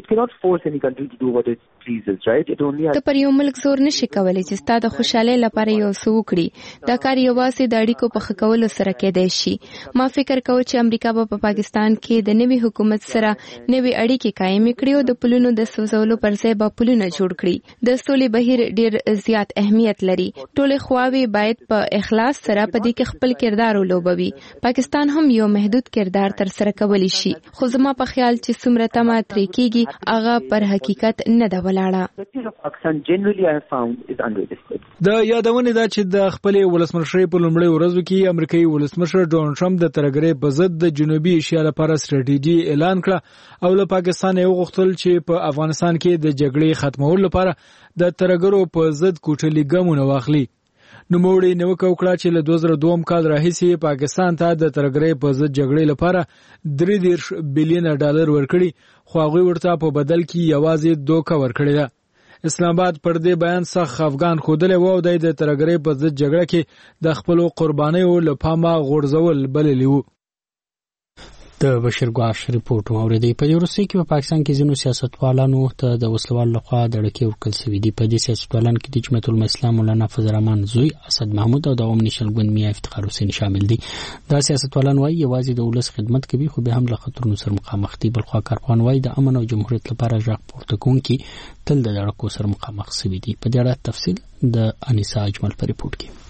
ته پر یو ملک زور نشي کولای چې ستاسو د خوشاله لپاره یو څه وکړي. دا کار یوازې د اړیکو په ښه کولو سره کېدای شي. ما فکر کوم چې امریکا په پاکستان کې د نوي حکومت سره نوي اړیکې قائم کړي او د پلونو د سوزولو پر ځای به پلونه جوړ کړي. د سولې بهیر ډیر زیات اهمیت لري. ټول خواوې باید په اخلاص سره په دې کې خپل کردار ولوبوي. پاکستان هم یو محدود کردار تر سره کولی شي خو زما په خیال چې څومره تمه ترې کېږي هغه پر حقیقت نه ده ولاړه. Pakistan generally I have found is unrealistic. د یادونې دا چې د خپلې ولسمشرۍ په لومړۍ ورځو کې امریکایي ولسمشر ډونالد ټرمپ د ترهګرۍ په ضد د جنوبي ایشیا لپاره ستراتیژي اعلان کړه او له پاکستان یې وغوښتل چې په افغانستان کې د جګړې ختمولو لپاره د ترهګرو په ضد کوټلي ګامونه واخلي. نوموړي نیوکه وکړه چې له 2002 کال راهیسې پاکستان ته د ترهګرۍ په ضد جګړې لپاره $3 بلین ورکړي خو هغوی ورته په بدل کې یوازې دوکه ورکړې ده. اسلام آباد پر دې بیان سخت افغان خودلې وو د ترهګرۍ په ضد جګړه کې د خپل قربانیو لپاره غورځول بللی وو. د بشیر ګواش ریپورت اوریدي. په روسیې کې په پاکستان کې ځینو سیاستوالانو ته د وسلوال لخوا دړکې ورکړل شوې دي. په دې سیاستوالانو کې د جمعیت الاسلام مولانا فضل الرحمن زوی اسد محمود او د عوام نیشنل ګوند میا افتخار حسین شامل دي. دا سیاستوالان وايي یوازې د ولس خدمت کوي خو به هم له خطرونو سره مخامخ دي. بلخوا کارپان وايي د امن او جمهوریت لپاره ځواک پورته کوونکي تل د دړکو سره مخامخ شوي دي. په دې اړه تفصیل د انیسا اجمل په ریپورت کې.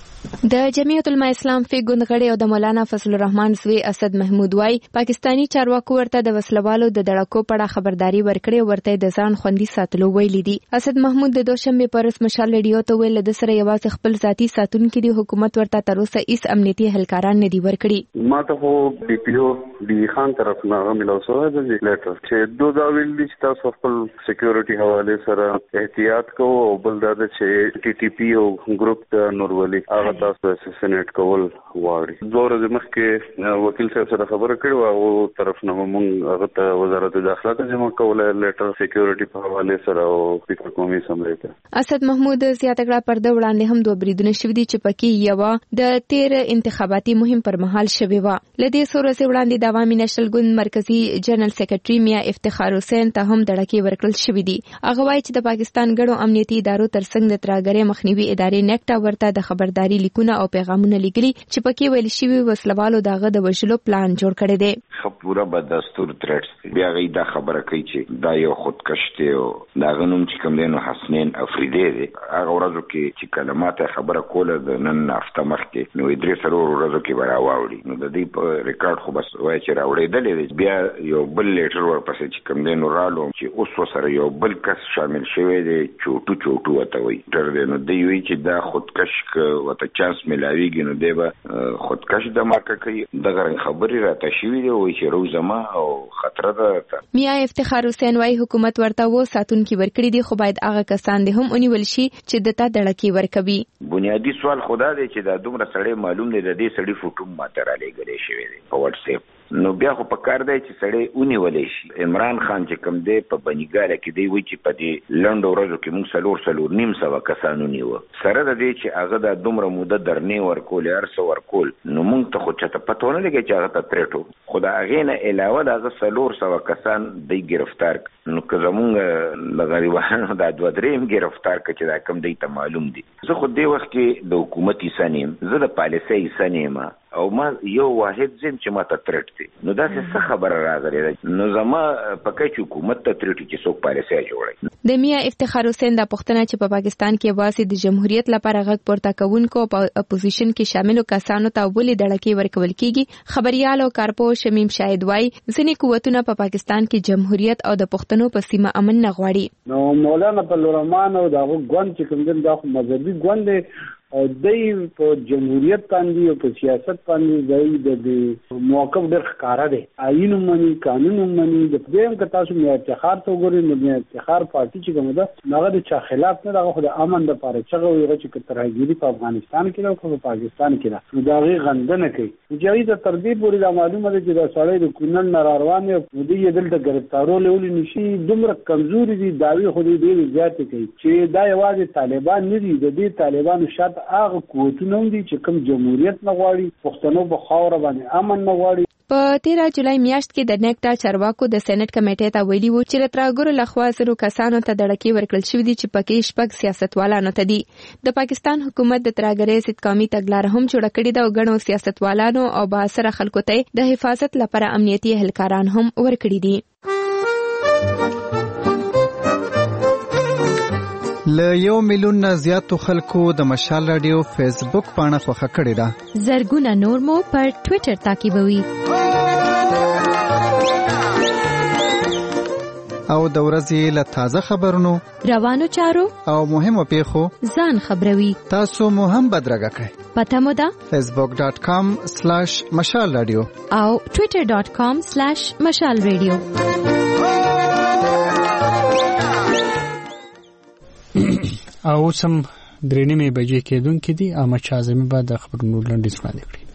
د جمعیت الاسلام فی ګوند غړي او د مولانا فضل الرحمن زوی اسد محمود وايي پاکستانی چارواکو ورته د وسلوالو د دړکو په اړه خبرداري ورکړې ورته د ځان خوندي ساتلو ویلي دي. اسد محمود د دوشنبه پر مشال ریډیو ته ویل د سره یوازې خپل ذاتی ساتونکو د حکومت ورته تر اوسه هیڅ امنیتي هلکاران نه دی ورکړي. ماته خو ډي پی او دی خان طرف نه غملو سره د لیټر چې دوه دا ویل دي چې تاسو خپل سکیورټي حواله سره احتیاط کوو او بل دا چې ټي ټي پی او ګروپ ته نورولي هغه تاسو اساسینیټ کول غواړي. دوه ورځې مخکې وکیل صاحب سره خبره کړې او طرف نه موږ هغه ته وزارت داخله ته جمع کوله لیټر سکیورټي په حواله سره او فکر قومي سملې ته. اسد محمود زیاته کړه پر د وړاندې هم دوه بریدونه شوي دي چې پکې یو د 13 انتخاباتي مهم پر مهال شوی و. لدې سورې وړاندې د عوامي نشل ګوند مرکزی جنرال سیکریټري میا افتخار حسین ته هم دړکې ورکړل شوې دي. هغه وايي چې د پاکستان ګډو امنیتي ادارو ترڅنګ د ترهګرۍ مخنیوي ادارې نیکټا ورته د خبرداري لیکونه او پیغامونه لیکلي چې پکې ویل شوی وسلوالو دغه د وژلو پلان جوړ کړی دی. خپوره به دستور ترټس بیا غي دا خبره کوي چې دا یو خودکشته او دا غنوم چې کوم دینو حسنین افریدی دی. هغه ورځو کې چې کلمات خبره کوله د نن هفته مخکې نو درې سرور ورځو کې براوړي نو د دې په ریکارډ خو بس وای چې راوړېدلې بیا یو بل لیټر ورپسې چې کوم دینو رالو چې اوس سره یو بل کس شامل شوی دی چوټو وته وي تر دې نو دی وی چې دا خودکش وته چانس ملاویږي نو دی به خودکش د مارکه کوي دغه خبرې راته شوی دی وای چې روزما او خطر ده. میا افتخار حسین وايي حکومت ورته و ساتونکي ورکړي دي خو باید هغه کسان دې هم ونیول شي چې دته دړکې ورکوي. بنیادی سوال خدا دی چې دا دومره سړی معلوم دی د دې سړی فوټو ماته را لګلې شوی دی په واتس اپ نو بیا خو په کار دی چې سړی ونیولې شي. عمران خان چې کوم دی په بنګاله کې دی وایي چې په دې لنډو ورځو کې موږ څلور نیم سوه کسانو نیوه سره د دې چې هغه د دومره موده درنې ورکول هر ورکول نو موږ ته خو چاته پته ونه لګي چې هغه ته ترټو خو د هغې نه علاوه د هغه 400 کسان دی ګرفتار نو که زمونږ د غریبانو دا 2-3 ګرفتار کړه چې دا کم دی ته معلوم دي. زه خو دې وخت کې د حکومت حصه نیم زه د پالیسۍ حصه نیمه او ما یو واحد زم چې ما ته ترټ دی نو دا څه خبره راغلی ده نو زما پکې چې حکومت ته ترټ چې څوک پالیسۍ جوړي. د میا افتخار حسین د پښتنه چې په پاکستان کې واسي د جمهوریت لپاره غږ پورته کوونکو په اپوزیشن کې شاملو کسانو ته ولې دړکې ورکول کیږي. خبريال او کارپو شمیم شاهد وايي ځینې قوتونه په پاکستان کې جمهوریت او د پښتنو په سیمه امن نه غواړي. نو مولانا فضل الرحمن او دغه ګوند چې کوم د مذهبي ګوند دی او دای په جمهوریت باندې او په سیاست باندې دای د موقف ډېر ښکارا دی. آئین مني قانون مني د دې که تاسو مې افتخار ته وګورئ نو مې افتخار پارټي چې کومه ده هغه د چا خلاف نه دغه د امن لپاره چې هغه چې ترهګری په افغانستان کې او په پاکستان کې ده نو دا غي غندنه کوي. چې د تربیب پورې د معلومه ده چې د سړی د کونل نه روان دی دې دلته ګرفتارول ولې نشي دومره کمزوري دي داوی خو دې ډېر زیات کوي چې دا یوازې طالبان نه دي د دې طالبانو شاته هغه قوتونه دي چې کوم جمهوریت نه غواړي پښتنو په خاور باندې امن نه غواړي. په 13 جولای میاشت کې د نیکټا چارواکو د سېنات کمیټې ته ویلي وو چې ترهګرو لخوا زرو کسانو ته دړکې ورکړل شوې دي چې پکې شپږ سیاستوالانو ته دي. د پاکستان حکومت د ترهګرۍ ضد قومي تګلاره هم جوړه کړې ده او ګڼو سیاستوالانو او بااثره خلکو ته د حفاظت لپاره امنیتي اهلکاران هم ورکړي دي. له 1 میلیون نه زیاتو خلکو د مشال رادیو فیسبوک پاڼه خوښه کړې ده. زرګونه نور مو پر ټوئیټر تعقیبوي. او د ورځې له تازه خبرونو، روانو چارو او مهمو پیښو ځان خبروي. تاسو مو هم بدرګه کړئ. پته مو ده facebook.com/مشال رادیو او twitter.com/مشال رادیو. او سم درېنیمه بجې کېدونکې دي. احمد شاه اعظمي به د خبرونو لنډیز وړاندې کړي.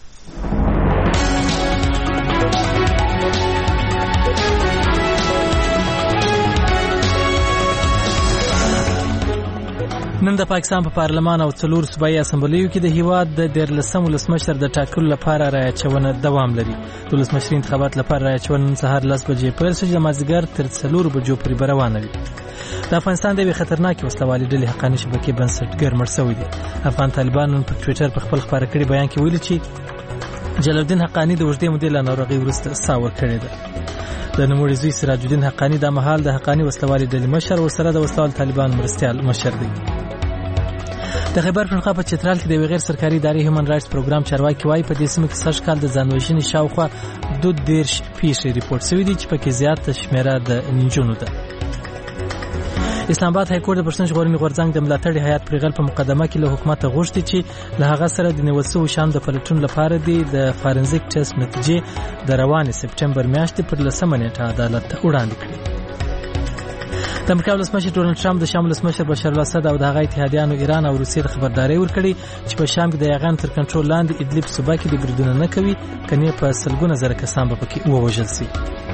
نن د پاکستان په پارلمان او 4 صوبایي اسمبلیو کې د هیواد د 14 ولسمشر د ټاکلو لپاره رایچونه دوام لري. د ولسمشر انتخابات لپاره رایچونه نن سهار 10 بجې پیل شوه چې د مازدیګر تر 4 بجو پورې روانه وي. د افغانستان د یوې خطرناکې وسلوالې ډلې حقاني شبکې بنسټګر مړ شوی دی. افغان طالبانو په ټوئیټر په خپل خبري کړي بیان کې ویلي چې جلال الدین حقانی د وژدې مودې له ناروغۍ وروسته ساه ورکړې ده. د نوموړي زوی سراج الدین حقانی د مهال د حقانی وسلوالې ډلې مشر او سره د وسلوال طالبان مرستيال مشر دی. د خیبر پښتونخوا په چترال کې د غیر سرکاري ادارې هیومن رائټس پروګرام چارواکي وايي په دې سیمه کې سږ کال د ځانوژنې شاوخوا 2 پیښې ریپورت شوې دي چې پکې زیاته شمیره د نجونو ده. اسلام آباد های کورټ د پښتون ژغورنې غورځنګ د ملاتړ هیئت پرغل په مقدمه کې له حکومت غوښتي چې له هغه سره د نیوسو شان د پلټون لپاره د فارنزیک ټیسټ نتیجې د روانې سپټمبر میاشتې پر 10 نیټه عدالت ته وړاندې کړي. د امریکا ولسمشر ډونالد ټرمپ د شام ولسمشر بشار الاسد او د هغه اتحادیانو ایران او روسیې خبرداري ورکړي چې په شام کې د یغان تر کنټرول لاندې ادلب صوبه کې د بریدونه نه کوي کني په سلګونه زره کسان به پکې ووژل شي.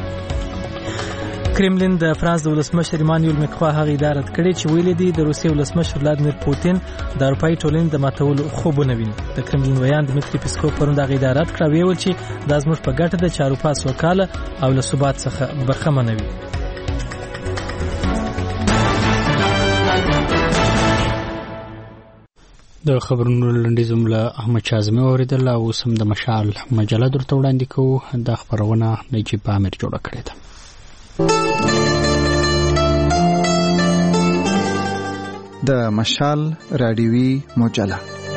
کرملین د فرانس د ولسمشر ایمانوئل مکرون هغه اداره کړې چې ویل دي د روسیې ولسمشر ولادیمیر پوتین د اروپאי ټولنې د ماتولو خوبونه ویني. د کرملین ویان دمیتری پیسکوف پرون د اداره کړه ویل چې د ازموږ په ګټه د چاروپا سوکاله او له ثبات څخه برخمنه وي. د خبرونو لنډیز له احمد شاه اعظمي اوریدل او سم د مشال مجله درته وړاندې کوو. د خبرونه نجیب امیر جوړ کړی ده. د مشال رادیوي مجله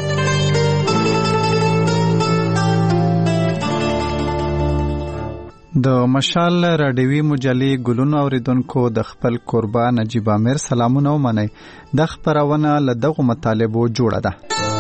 د مشال رادیوي مجلې ګلونو اوریدونکو د خپل قربان نجیب امیر سلامونه ومنئ. د خبرونه له دغه مطالبو جوړه ده.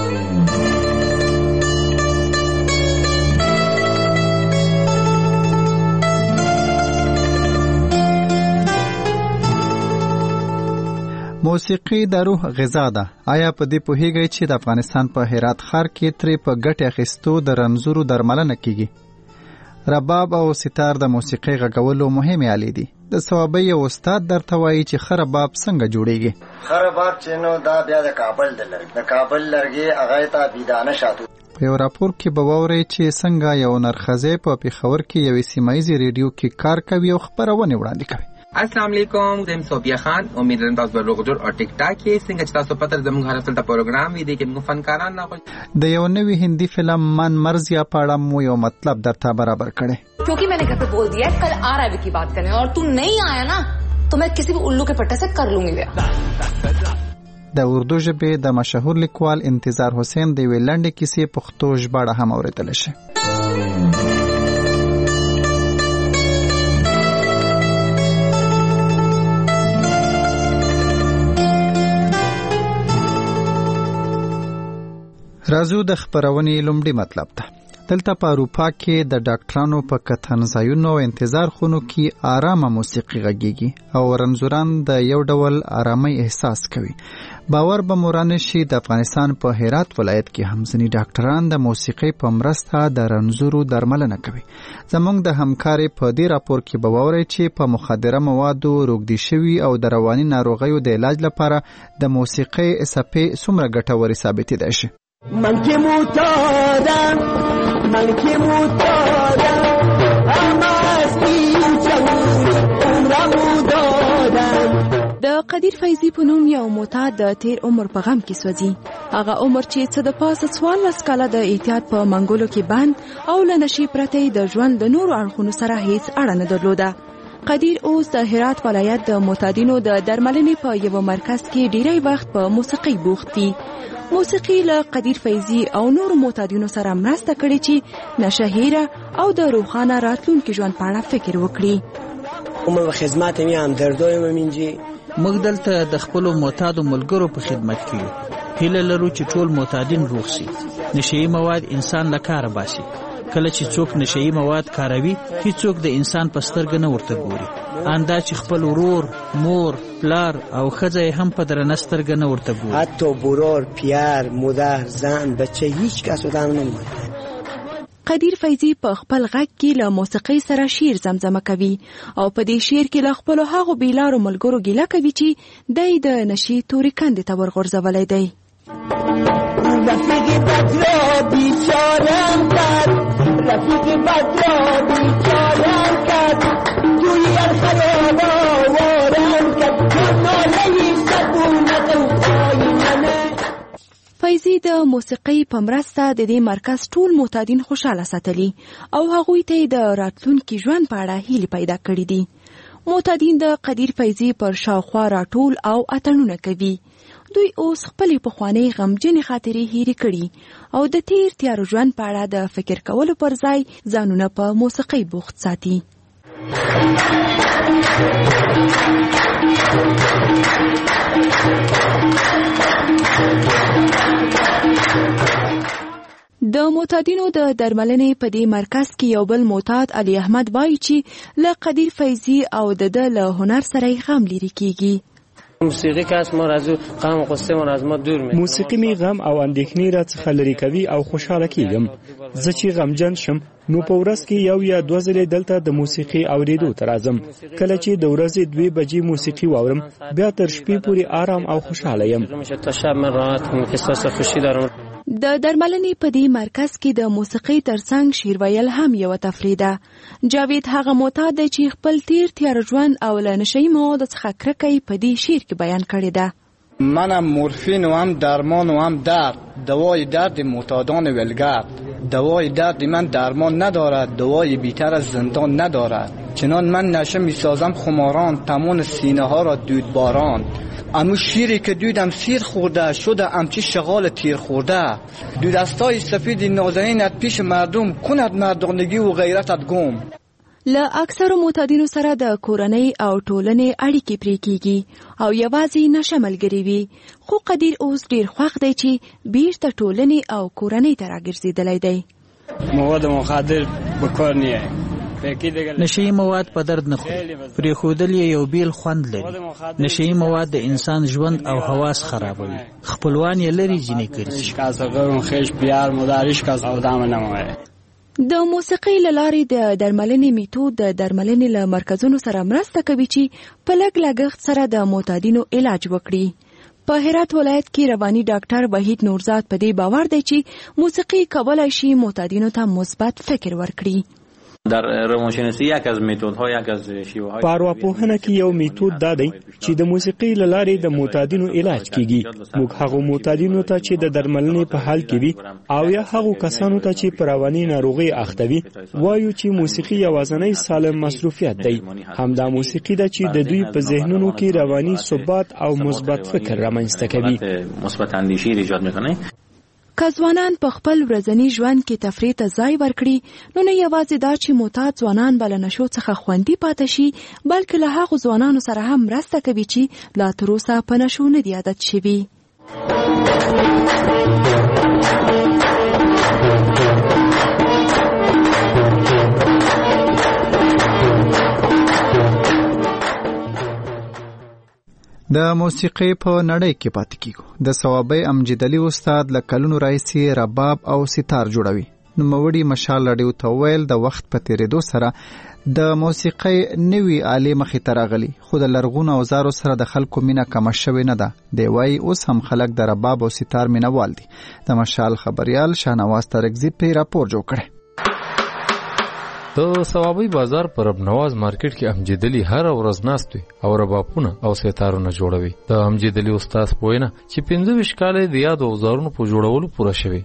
موسیقي د روح غذا ده. آیا په دې پوهیږئ چې د افغانستان په هرات ښار کې ترې په ګټه اخیستو د رنځورو درملنه کیږي؟ رباب او ستار د موسیقي غږولو مهمه آلې دي. د ثوابي استاد درته وایي چې خرباب څنګه جوړیږي. خرباب چې نو دا بیا د کابل لرګي هغه ته بيدانه شاتو. په یو راپور کې به واورئ چې څنګه یو نرخزه په پیښور کې یو سیمایي ریډیو کې کار کوي او خبرونه وړاندې کوي. السلام علیکم، زم صوفیا خان. امیدوارم تاسو به روغ جوړ او ټیک ټاک کې څنګه چې تاسو پته زموږ هر څلته پروګرام وی دی کې موږ فنکاران نه خوښ. د یو نوې هندي فلم من مرزیا پاړه مو یو مطلب درته برابر کړي. क्योंकि मैंने घर पे बोल दिया कल आ रहा है की बात करने और तू नहीं आया ना तो मैं किसी भी उल्लू के पट्टे से कर लूंगी ब्याह. د اردو ژبې د مشهور لیکوال انتظار حسین د ویلانډ کیسې پښتو ژباړه هم اوریدل شي. رازو د خبرونې لومړی مطلب ده. دلته په اروپا کې د ډاکټرانو په کتنځایونو او انتظار خونو کې آرامه موسیقي غږیږي او رنځوران د یو ډول آرامۍ احساس کوي. باور به موران شي د افغانستان په هرات ولایت کې هم ځینې ډاکټران د موسیقي په مرسته د رنځورو درملنه کوي. زموږ د همکاري په دې راپور کې به واورئ چې په مخدره موادو روږدي شوي او د رواني ناروغیو د علاج لپاره د موسیقي څپې څومره ګټورې ثابتېدای شي. من که معتادم اما از این شعور عمرمو دادم. د قدیر فیضی په نوم یو معتاد د تیر عمر په غم کې سوځي. هغه عمر چې څه د پاسه 14 کاله د احتیاط په منګولو کې بند او له نشي پرته د ژوند د نورو اړخونو سره هیڅ اړه نه درلوده. قدیر اوس د هرات ولایت د معتادینو د درملنې په یو مرکز کې ډیری وخت په موسیقي بوخت دي. موسیقي له قدیر فیضی او نورو معتادینو سره مرسته کړې چې نشه هیره او د روښانه راتلونکي ژوند په اړه فکر وکړي. عمر خدمت میام دردوی منجي موږ دلته د خپل معتادو ملګرو په خدمت کې یو. هیله لرو چې ټول معتادین روغ شي. نشئی مواد انسان له کاره باسي. کله چې څوک نشئی مواد کاروي هیڅوک د انسان په سترګه نه ورته ګوري. اندا چې خپل ورور، مور، پلار او ښځه هم په درنه سترګه نه ورته ګوري. حتی برور، پیار، مادر، زن، بچه هیڅ کس ودان نمی‌مونه. قدیر فیضی په خپل غږ کې له موسیقۍ سره شعر زمزمه کوي او په دې شعر کې له خپلو هغو بیلارو ملګرو ګیله کوي چې دی د نشي تورې کندې ته ورغورځولی دی. رفیق بد را بیچارم کرد، رفیق بد را بیچارم کرد، توی الخراب آوارم کرد، ناله سکونت و پایینه. فیضی د موسیقۍ په مرسته د دې مرکز ټول معتادین خوشاله ساتلي او هغوی ته د راتلونکي ژوند په اړه هیلې پیدا کړې دي. معتادین د قدیر فیضی پر شاوخوا راټول او اتڼونه کوي. دوی اوس خپلې پخوانۍ غمجنې خاطرې هېرې کړي او د تیر تیارو ژوند په اړه د فکر کولو پر ځای ځانونه په موسیقۍ بوخت ساتي. د معتادینو د درملنې په دې مرکز کې یو بل معتاد علي احمد وایي چې له قدیر فیضی او د له هنر سره غم لري کیږي. موسیقی که از ما از غم و غصه ما از ما دور می‌کنه. موسیقی می غم او اندېښنې را څخه لري کوي او خوشاله کیږم. زه چې غمجن شم نو په ورځ کې یو یا دوه ځلې دلته د موسیقي اوریدو ته راځم. کله چې د ورځې 2 بجې موسیقي واورم بیا تر شپې پورې آرام او خوشاله یم. د درملنې په دې مرکز کې د موسیقۍ ترڅنګ شعر ویل هم یو تفریح ده. جاوید هغه معتاد دی چې خپل تیر ژوند او له نشه‌یي موادو څخه کرکه یې په دې شعر کې بیان کړې ده. منم مورفین و هم درمان و هم درد، دوای درد معتادان ولگرد. دوای درد من درمان ندارد، دوای بیتر از زندان ندارد. چنان من نشه میسازم خماران، تمام سینه ها را دود باران. امو شیری که دودم سیر خورده، شده امچی شغال تیر خورده. دودستای سفید نازنینت پیش مردم، کند مردانگی و غیرتت گم. له اکثرو معتادینو سره د کورنۍ او ټولنې اړیکې پرې کیږي او یوازې نشه ملګري وي. خو قدیر اوس ډیر خوښ دی چې بیرته ټولنې او کورنۍ ته راګرځېدلی دی. مواد مخدر به کار نه نشئی مواد په درد نه خوري. پرېښودل یې یو بیل خوند لري. نشئی مواد د انسان ژوند او حواس خرابوي. خپلوان یې لرې ځینې ګرځي. د موسیقۍ له لارې د درملنې میتود د درملنې له مرکزونو سره مرسته کوي چې په لږ لګښت سره د معتادینو علاج وکړي. په هرات ولایت کې رواني ډاکټر وحید نورزاد په دې باور دی چې موسیقي کولای شي معتادینو ته مثبت فکر ورکړي. در روانشناسی یک از میتودها یک از شیوه‌های په ارواپوهنه کې یو میتود دا دی چې د موسیقۍ له لارې د معتادینو علاج کیږي. موږ هغو معتادینو ته چې د درملنې په حال کې وي او یا هغو کسانو ته چې په رواني ناروغۍ اخته وي وایو چې موسیقي یوازینی سالم مصروفیت دی. همدا موسیقي ده چې د دوی په ذهنونو کې رواني ثبات او مثبت فکر رامنځته کوي. مثبت اندیشی ایجاد میکنه. که ځوانان په خپل ورځني ژوند کې تفریح ته ځای ورکړي نو نه یوازې دا چې معتاد ځوانان به له نشو څخه خوندي پاتې شي بلکې له هغو ځوانانو سره هم مرسته کوي چې لا تر اوسه په نشو نه دي عادت شوي. د موسیقۍ په نړۍ کې پاتې کیږو. د ثوابي امجد علي استاد له کلونو راهیسې رباب او ستار جوړوي. نوموړي مشال رادیو ته ویل د وخت په تیریدو سره د موسیقۍ نوي آلې مخې ته راغلي خو د لرغونو اوزارو سره د خلکو مینه کمه شوې نه ده. دی وایي اوس هم خلک د رباب او ستار مینوال دي. د مشال خبريال شاهنواز ترکزي په راپور جوړ کړی. د ثوابي بازار پر ابنواز مارکیټ کې امجد علي هر ورځ ناست وي او ربابونه او ستارونه جوړوي. د امجد علي استاد پوینه چې 25 کال د یاد اوزارونو په جوړولو پوره شوی.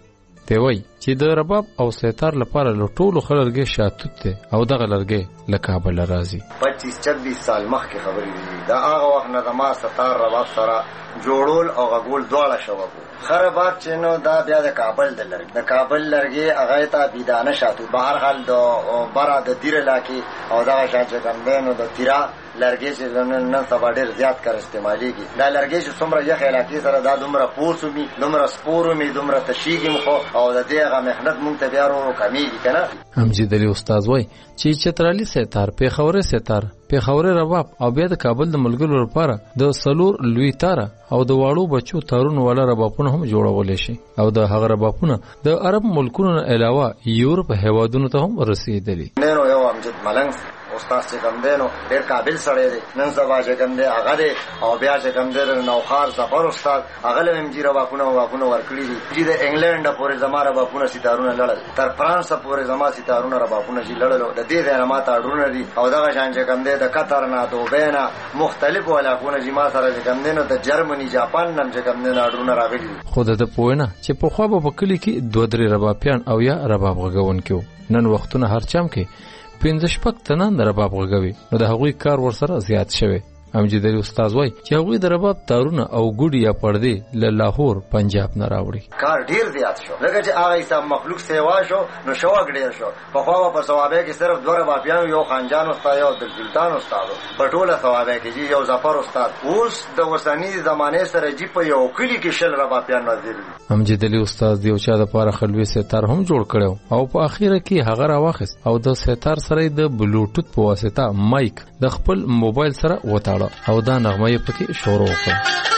دی وایي چې د رباب او سیتار لپاره له ټولو ښه لرګی شاتوت دی او دغه لرګی له کابله راځي. 25-26 سال مخکې خبرې دي. دا هغه وخت نه زما ستار رباب سره جوړول او غږول دواړه شوه. ښه رباب چې نو دا بیا د کابل د لرګي هغه ته بېدانه شاتوت به هر حال د بره د دیر علاقې او دغه شان چې کوم دی نو د تیرا لرګي چې نن سبا ډېر زیات کار استعمالېږي. دا لرګي چې څومره یخ علاقې سره دا دومره پوس ومي دومره سپور ومي دومره تشېږي خو او د دې هغه محنت مونږ ته بیا ورو کمیږي که نه. امجد علي استاد وایي چې چترالي سیتار، پیښوري سیتار، پیښوري رباب او بیا د کابل د ملګرو لپاره د سلور لوی تاره او د واړو بچو تارونو والا ربابونه هم جوړولی شي او د هغه ربابونه د عرب ملکونو نه علاوه یورپ هیوادونو ته هم رسېدلي. یو امجد ملنګ استاد چې کوم دی نو ډېر قابل سړی دی. نن سبا چې کوم دی هغه دی او بیا چې کوم دی نوخار ظفر استاد هغه له هم جي ربابونه ورکړي دي. چې د انګلینډ پورې زما ربابونه ستارونه لړل، تر فرانس پورې زما ستارونه ربابونه چې لړلو. د دې ځای نه ما ته اډرونه دي او دغه شان چې کوم دی د قطر نه دوبۍ نه مختلفو علاقونه چې ما سره چې کوم دی نو د جرمني جاپان نه چې کوم دی اډرونه راغلي دي. خو د پوه نه چې پخوا به په کلي کې 2-3 ربابیان او یا رباب غږونکي وو. نن وختونه هر چم کې 5-6 تنان د رباب غږوي نو د هغوی کار ورسره زیات شوی. امجد علي استاد وایي چې هغوی د رباب تارونه او ګوډي یا پردې له لاهور پنجاب نه راوړي. کار ډیر زیات شو لکه چې هغه حساب مخلوق سیوا شو نو شوق ډیر شو. پخوا په ثوابه کې صرف 2 ربابیان یو خانجان استاد یو د سلطان استاد په ټوله ثوابه کې یو ظفر استاد. اوس د وسنی زمانه سره جی په یو کلی کې شل ربابیان نازل دي. امجد علي استاد دیو چا د پاره خلوي ستار هم جوړ کړو او په اخیره کې هغه راوخست او د ستار سره د بلوټوث په واسطه مایک د خپل موبایل سره وتا او دا نغمه یې پکې شروع کړه.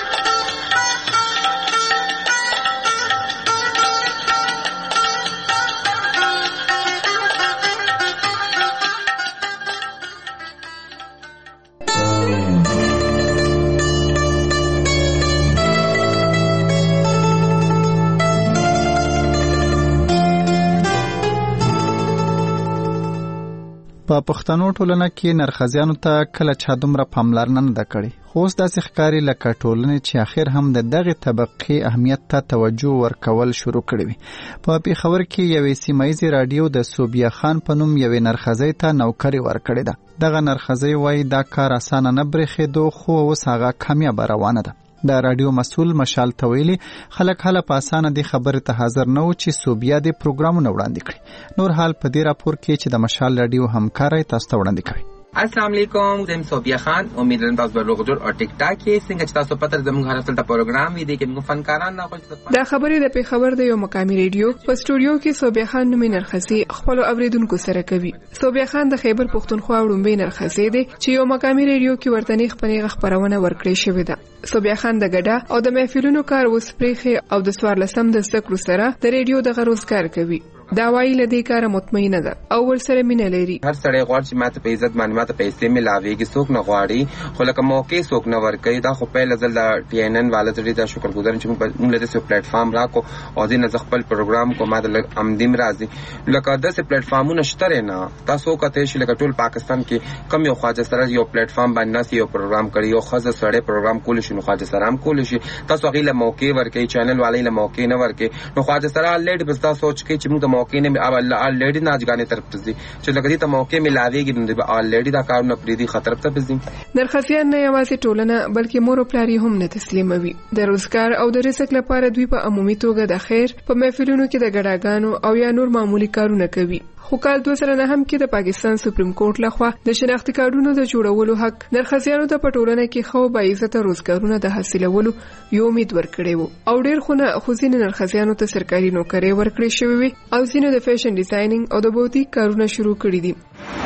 په پښتنو ټولنه کې نرخزیانو ته کله چا دومره پاملرنه نه ده کړې، خو اوس داسې ښکاري لکه ټولنې چې اخر هم د دغې طبقې اهمیت ته توجه ورکول شروع کړي وي. په پېښور کې یوې سیمه ییزې راډیو د صوبیا خان په نوم یوې نرخزۍ ته نوکري ورکړې ده. دغه نرخزۍ وایي دا کار اسانه نه برېښېدو خو اوس هغه کامیابه روانه ده. د راډیو مسؤل مشال تویلی خلک هله په اسانه دي خبرې ته حاضر نه و چې صوبیا دې پروګرامونه وړاندې کړي. نور حال په دې راپور کې چې د مشال راډیو همکارۍ تاسو ته وړاندې کوي. السلام علیکم، زم صوبیا خان. امیدوارم تاسو به روغ جوړ او ټیک ټاک کې څنګه چې تاسو پته زموږ هر څه پروګرام وی دي کې موږ فنکاران نه خوښ. دا خبرې د پیښور د یو مقامی ریډیو په سټوډیو کې صوبیا خان نومي نرخصي خپل اوریدونکو سره کوي. صوبیا خان د خیبر پښتونخوا وړومبي نرخصي دی چې یو مقامی ریډیو کې ورتنی خپلې خبرونه ورکړې شوې ده. صوبیا خان د ګډا او د محفلونو کار وسپریخي او د 14 د ذکر سره د ریډیو د غروزګار کوي. دا وایي لدې کار مطمئنه ده او ورسره مینه لري. هر سړی غواړي چې ماته په عزت باندې ماته پیسې ملاويږي، څوک نه غواړي خو لکه موقع څوک نه ورکوي. دا خو په لزل د ټي ان ان والا زړه دا شکرګزار چې موږ له دې پلیټ فارم راکو او دې نه خپل پروګرام کو ماته امدیم راځي. لکه داسې پلیټ فارمونه شته نه تاسو کته شي لکه ټول پاکستان کې کم یو خواجه سره یو پلیټ فارم باندې یو پروګرام کړی یو خزه سره پروګرام کول شي نو خواجه سره هم کول شي. تاسو غیله موقع ورکوي چینل والے له موقع نه ورکوي نو خواجه سره الریډي بس تاسو سوچ کې چې موږ د موقع نه الریډي ناجګانې طرف ته ځي چې لکه دې ته موقع ملاويږي نو به الریډي دا کارونه پریدي خطر ته ځي. نرخصیان نه یوازې ټولنه بلکې مور او پلار هم نه تسلیموي. د روزګار او د رزق لپاره دوی په عمومي توګه د خیر په محفلونو کې د ګډاګانو او یا نور معمولی کارونه کوي. خو کال 2009 کې د پاکستان سپریم کورټ لخوا د شناختی کارډونو د جوړولو حق نرخصیانو ته په ټولنه کې خو باعزته روزګارونه د حاصلولو یو امید ورکړي وو او ډېر خونه خوځینه نرخصیانو ته سرکاري نوکری ورکړي شوی وي او ځینو د فیشن ډیزاینینګ او د بوتیک کارونه شروع کړي دي.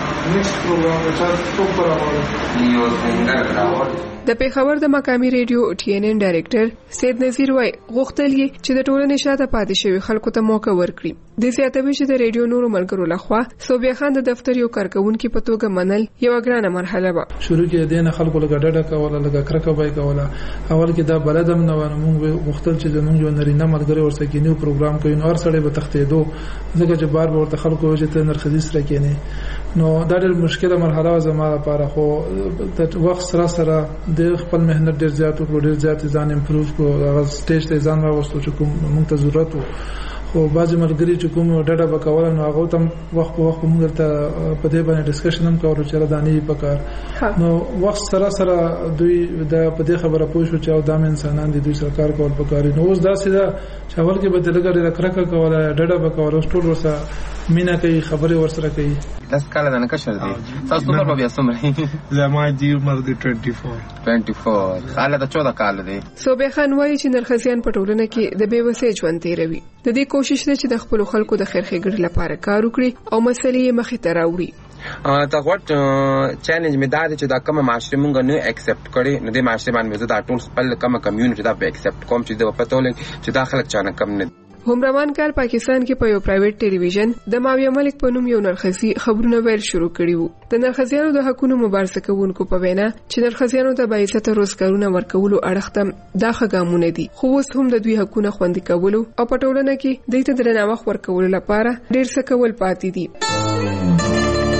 د پیښور د مقامی ریډیو ټي ان ان ډایریکټر سید نذیر وای غوښتل چې د ټولنې شاته پاتې شوی خلکو ته موقع ورکړي. د زیاتوي چې د ریډیو نورو ملګرو لخوا صوبیا خان د دفتر یو کارکونکو په توګه منل یو ګرانه مرحله و. شروع کې دینه خلکو له ګډه کوله لګه کرکه وای کوله. اول کې دا بلدم نه ونه موږ غوښتل چې زموږ یو نرینه ملګری ورسره کې نیو پروګرام کوي نو هر سړی به تختیدو ځکه چې بار ورته خلکو وجه ته نرخصي سره کېنه نو دا ډېر مشکله مرحله زما لپاره خو د وخت سره د خپل مهنت ډېر زیات او ډېر زیات ځان امپروف کو هغه سټیج ته ځان راوستو چې کوم موږ ته ضرورت وو. او بعضی ملګری چې کوم ډډه بکول نو هغه تم وخت په وخت موږ ته په دې باندې ډسکشن هم کولو چې دانی پکار نو وخت سره دوی د په دې خبره پوه شو چې او د انسانان دي دوی سرکار کول پکاري نو اوس دا سیده چاول کې به دلګر رکرکه کوله ډډه بکول ټول ورسره مینا کوي خبره ورسره کوي داس کال نه کښر دي تاسو په بیا سمره زما دی عمر دی 24 خاله د 14 کال دی صوبې خان وایي چې نرخزیان په ټولنه کې د بیوسۍ ژوند تیروي د دې کوشش ده چې د خپل خلکو د خیر ښېګړې لپاره کار وکړي او مسلې مخې ته راوړي دا غوټ چیلنج می دا چې دا کوم معاشره مونږ نه اکسپټ کړي نه د معاشره باندې دا ټول خپل کوم کمیونټي دا به اکسپټ کوم چې د پته ولګي چې دا خلک چانه کم نه همرامان کال پاکستان کې په یو پرایویټ ټلویزیون د ماویه ملک په نوم یو نرخزی خبرونه ویل شروع کړي وو د نرخزیانو د حقوقو مبارزه کوونکو په وینا چې نرخزیانو ته باعث روزګارونه ورکولو اړخته دا ښګامونه دي خو اوس هم د دوی حقوقونه خوندي کولو او په ټولنه کې د دې درناوی ورکولو لپاره ډېر څه کول پاتې دي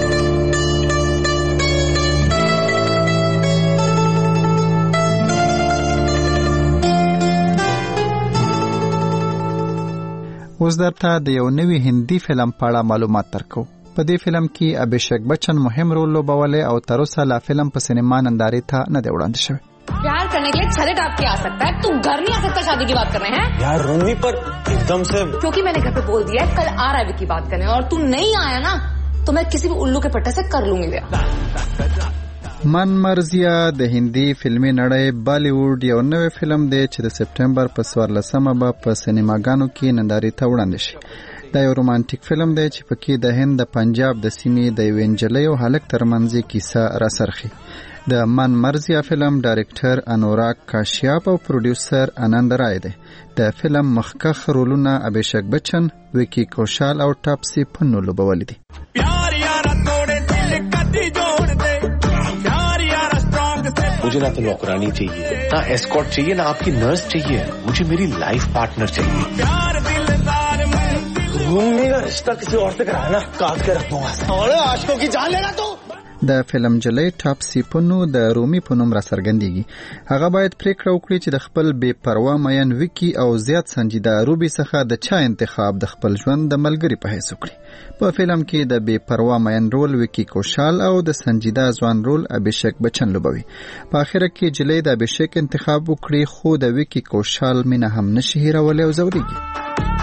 اوس درته د یو نوی هندي فلم په اړه معلومات درکو په دې فلم کې ابھیشیک بچن مهم رول لوبولی او تر اوسه لا فلم په سینما نندارې ته نه دی وړاندې شوی प्यार करने के लिए छले टाप के आ सकता है तू घर नहीं आ सकता शादी की बात करने हैं यार रणवी पर एकदम से क्योंकि मैंने घर पे बोल दिया है कल आ रहा है विकी बात करने और तू नहीं आया ना तो मैं किसी भी उल्लू के पट्टे से कर लूंगी व्याह من مرزیا د هندي فلمي نړۍ بالیوډ یو نوې فلم دی چې د سپټمبر په 14مه به په سینماګانو کې نندارې ته وړاندې شي دا یو رومانټیک فلم دی چې پکې د هند د پنجاب د سیمې د یوې نجلۍ او هلک ترمنځ کیسه راسرخي د من مرزیا فلم ډایرکټر انوراگ کاشیاپ او پروډوسر آنند رای دی د فلم مخکښ رولونه ابھیشیک بچن وکی کوشال او ټاپسی پنو لوبولی دي मुझे ना तो नौकरानी चाहिए ना एस्कॉर्ट चाहिए ना आपकी नर्स चाहिए मुझे मेरी लाइफ पार्टनर चाहिए रूमी का रिश्ता किसी और से कराया ना काट के रखूंगा और आशिकों की जान लेना तो د فلم جلې ټاپسی پنو د رومي پنوم را سرګندېږي هغه باید پریکړه وکړي چې د خپل بے پروا مین وکی او زیات سنجیده روبي څخه د چا انتخاب د خپل ژوند د ملګری په حیث وکړي په فلم کې د بے پروا مین رول وکی کوشال او د سنجیده ځوان رول ابھیشیک بچن لوبوي په اخر کې جلې د ابھیشیک انتخاب وکړي خو د وکی کوشال مینه هم نشي هیرولای او زوريږي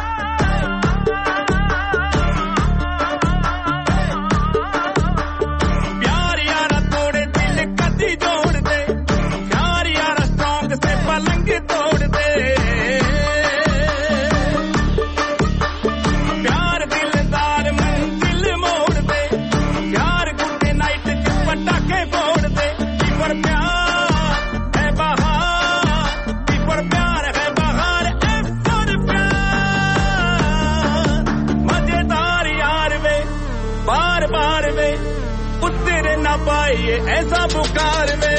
ऐसा पुकार में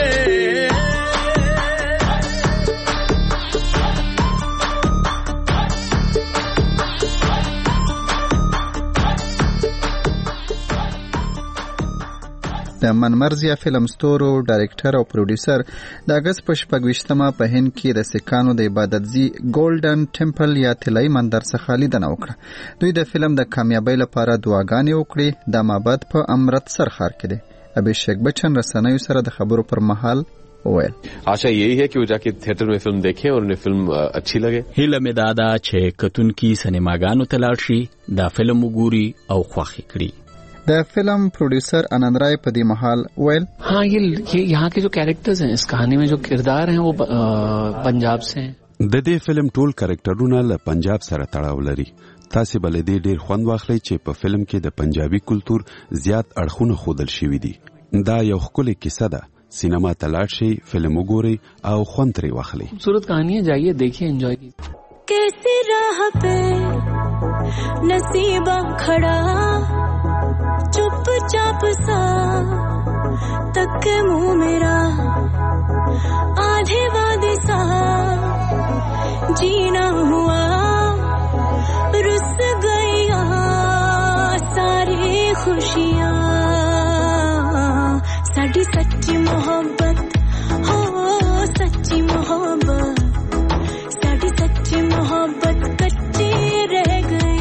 د من مرزیا فلم ستورو ډایرکټر او پروډوسر د اگست په 28مه په هند کې د سکانو د عبادتځای ګولډن ټیمپل یا طلایي مندر څخه لیدنه وکړه دوی د فلم د کامیابی لپاره دعاګانې وکړې د معبد په امرتسر ښار کې دی ابھیشیک بچن رسنیو سره د خبرو پر مهال وویل आशा यही है कि वो जाके थिएटर में फिल्म देखें और उन्हें फिल्म अच्छी लगे هیله مې دا ده چې کتونکي سینماګانو ته لاړ شي دا فلم وګوري او خوښ کړي د فلم پروډوسر آنند رای په دې مهال ویل हाँ ये यहाँ के जो कैरेक्टर्स हैं इस कहानी में जो किरदार हैं वो पंजाब से हैं د دې فلم ټول کریکټرونه له پنجاب سره تړاو لري تاسو بل دې ډیر خوند واخلئ چې په فلم کې د پنجابي کلچر زیات اړخونه خودل شوی دي دا یو ښکلی کیسه ده سینما ته لاړ شئ فلم وګورئ او خوند ترې واخلئ خوبصورت कहानी है जाइए देखिए एंजॉय कीजिए कैसी राह पे नसीबा खड़ा चुपचाप सा तक मुंह मेरा आधे वादे सा जीना हुआ रुस गया सारी खुशियां साडी सच्ची मोहब्बत हो सच्ची मोहब्बत साडी सच्ची मोहब्बत कच्ची रह गई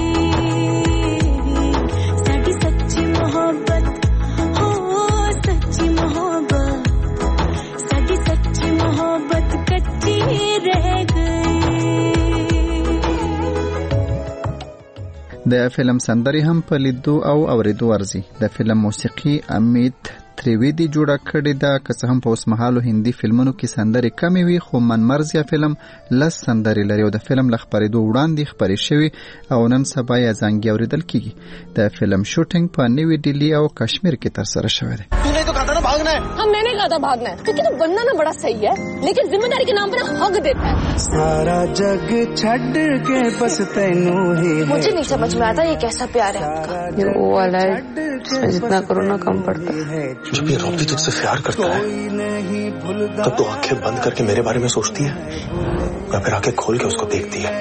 د فلم سندري هم په لیدو او اوریدو ورزي. د فلم موسیقي امیت تریویدی جوړه کړې ده. که څه هم په اوسمهالو هندي فلمونو کې سندري کمې وي، خو منمرزیا فلم لس سندري لري او د فلم له خپرېدو وړاندې خپرې شوي او نن سبا یې ځانګړي اوریدل کیږي. د فلم شوټینګ په نوی ډیلی او کشمیر کې ترسره شوی دی. मैंने कहा था भागना है क्योंकि तो बनना ना बड़ा सही है, लेकिन जिम्मेदारी के नाम पर हक देता है. सारा जग छड़ के बस तेनू ही. मुझे नहीं समझ में आता ये कैसा प्यार है आपका. ये वो वाला है जितना करो ना कम पड़ता है. जब ये रॉबी तुझसे प्यार करता है तब तो आंखें बंद करके मेरे बारे में सोचती है या फिर आंखें खोल के उसको देखती है.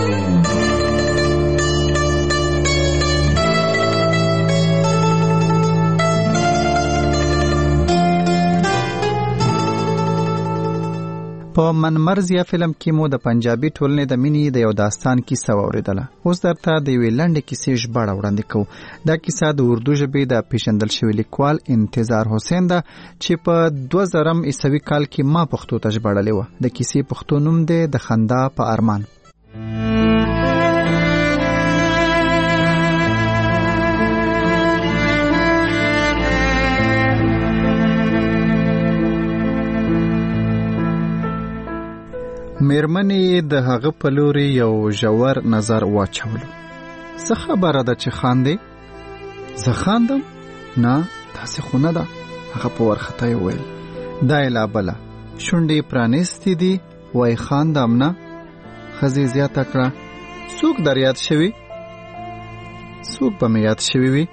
په منمرزیا فلم کې مو د پنجابي ټولنې د مینې د یو داستان کیسه واوریدله. اوس درته د یوې لنډې کیسې ژباړه وړاندې کوو. دا کیسه د اردو ژبې د پیژندل شوي لیکوال انتظار حسین ده چې په 2000 عیسوي کال کې ما پښتو ته ژباړلې وه. د کیسې پښتو نوم دی د خندا په ارمان. میرمنې د هغه په لوري یو ژور نظر واچولو. څه خبره ده چې خاندې؟ زه خاندم؟ نه تاسې خو نه ده. هغه په ورخطا وویل. دا یې لا بله شونډې پرانیستې دي، وایي خاندم نه. ښځې زیاته کړه څوک در یاد شوي؟ څوک به مې یاد شوي وي؟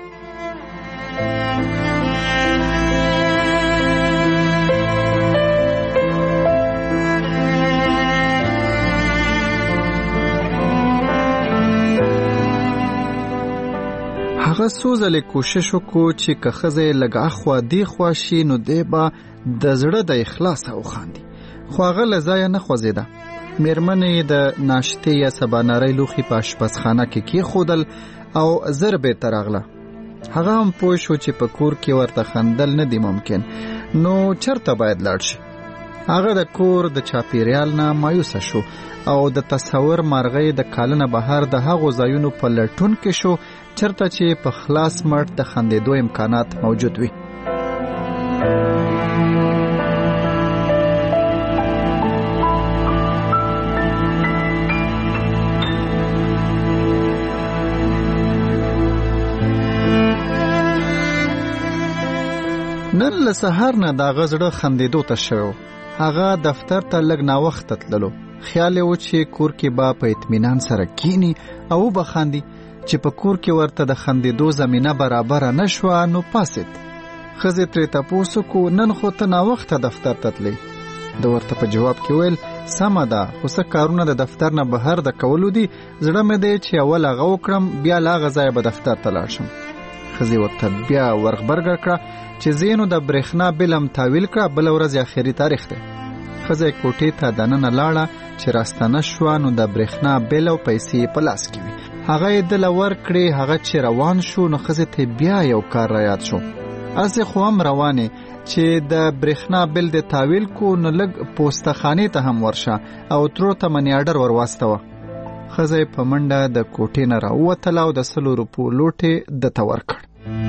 هغه څو ځلې کوشش وکړو چې که ښځه یې لږ اخوا دیخوا شي نو دی به د زړه د اخلاصه وخاندي، خو هغه له ځایه نه خوځېده. میرمنې د ناشتې یا سبانارۍ لوښي په اشپزخانه کې کېښودل او زر بېرته راغله. هغه هم پوه شو چې په کور کې ورته خندل نه دي ممکن، نو چرته باید لاړ شي. هغه د کور د چاپیریال نه مایوسه شو او د تصور مرغۍ د کالنه بهر د هغو ځایونو په لټون کې شو چرته چې په خلاص مړ د خندېدو امکانات موجود وي. نن له سهار نه د هغه زړه خندېدو ته شوی. هغه دفتر ته لږ ناوخته تللو. خیال یې و چې کور کې به په اطمینان سره کینی او به خاندي. چې په کور کې ورته د خندېدو زمینه برابره نه شوه نو پاسید. ښځې ترې تپوس وکړو نن خو ته ناوخته دفتر ته تللی؟ د ورته په جواب کې ویل سمه ده، خو څه کارونه د دفتر نه بهر د کولو دي، زړه مې دی چې اول هغه وکړم بیا له هغه ځایه به دفتر ته لاړ شم. ښځې ورته بیا ورغبرګه کړه چې زینو د برېښنا بل هم تاویل کړه، بله ورځ آخري تاریخ دی. ښځه کوټې ته دننه لاړه چې راستنه شوه نو د برېښنا بل او پیسې په لاس کې وي. هغه یې دله ورکړې. هغه چې روان شو نو ښځې ته بیا یو کار را یاد شو. هسې خو هم روانې چې د برېښنا بل د تاویل کو نو لږ پوستخانې ته هم ورشه او ترو ته منی آرډر ور واستوه. ښځه په منډه د کوټې نه راووتله او د 100 روپو لوټې دته ورکړ.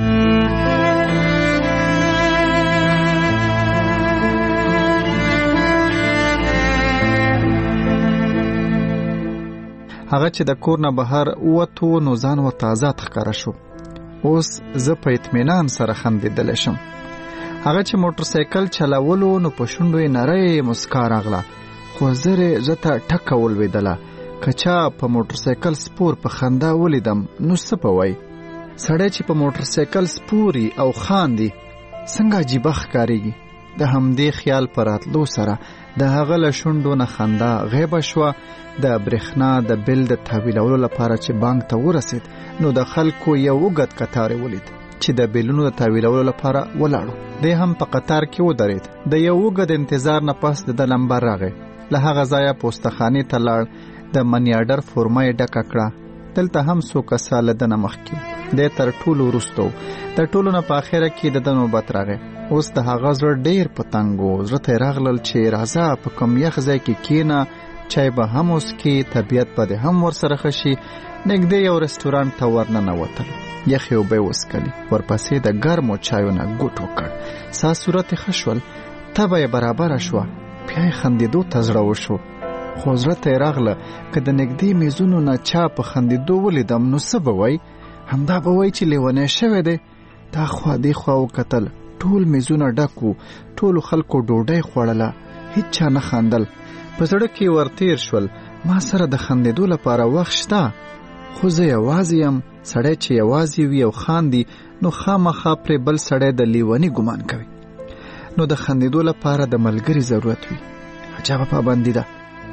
هغه چې د کور نه بهر ووتو نو ځان ورته آزاد ښکاره شو. اوس زه په اطمینان سره خندېدلی شم. هغه چې موټر سایکل چلولو نو په شونډو یې نری مسکا راغله، خو زر یې زه ته ټکه ولوېدله. که چا په موټر سایکل سپور په خندا ولیدم نو څه به وایي؟ سړی چې په موټر سایکل سپوري او خاندي څنګه عجیبه ښکارېږي. د همدې خیال په راتلو سره د هغه له شونډو نه خندا غیبه شوه. د برېښنا د بل د تحویلولو لپاره چې بانک ته ورسید نو د خلکو یو اوږد قطار ولید چې د بیلونو د تحویلولو لپاره ولاړو. دی هم په قطار کې ودرېد. د یو اوږد انتظار نه پس د نمبر راغی. له هغه ځایه پوستخانې ته لاړ. د منی آرډر فورمه یې ډکه کړه. دلته هم څو کسه له ده نه مخکې دی تر ټولو وروسته و. د ټولو نه په اخره کې د ده نوبت راغی. اوس د هغه زړه ډېر په تنګ و. زړه ته یې راغلل چې راځه په کوم یخ ځای کې کښېنه، چای به هم اوس کې، طبیعت به دې هم ورسره ښه شي. نږدې یو رستورانت ته ورننوتل. یخې اوبه وڅښلې، ورپسې د ګرمو چایو نه ګوټ وکړ. سا صورت یې ښه شول، طبع یې برابره شوه، بیا یې خندېدو ته زړه وشو. خو زړه ته یې راغله که د نږدې میزونو نه چا په خندېدو ولیدم نو څه به وایي؟ همدا به وایي چې لیونی شوی دی. دا خوا دې خوا وکتل، ټول میزونه ډک وو، ټولو خلکو ډوډۍ خوړله، هیڅ چا نه خندل. په زړه کې ورتیر شول ما سره د خندېدو لپاره وخت شته، خو زه یوازې یم. سړی چې یوازې وي او خاندي نو خامخا پرې بل سړی د لیوني ګمان کوي. نو د خندېدو لپاره د ملګري ضرورت وي. عجبه پابندي ده.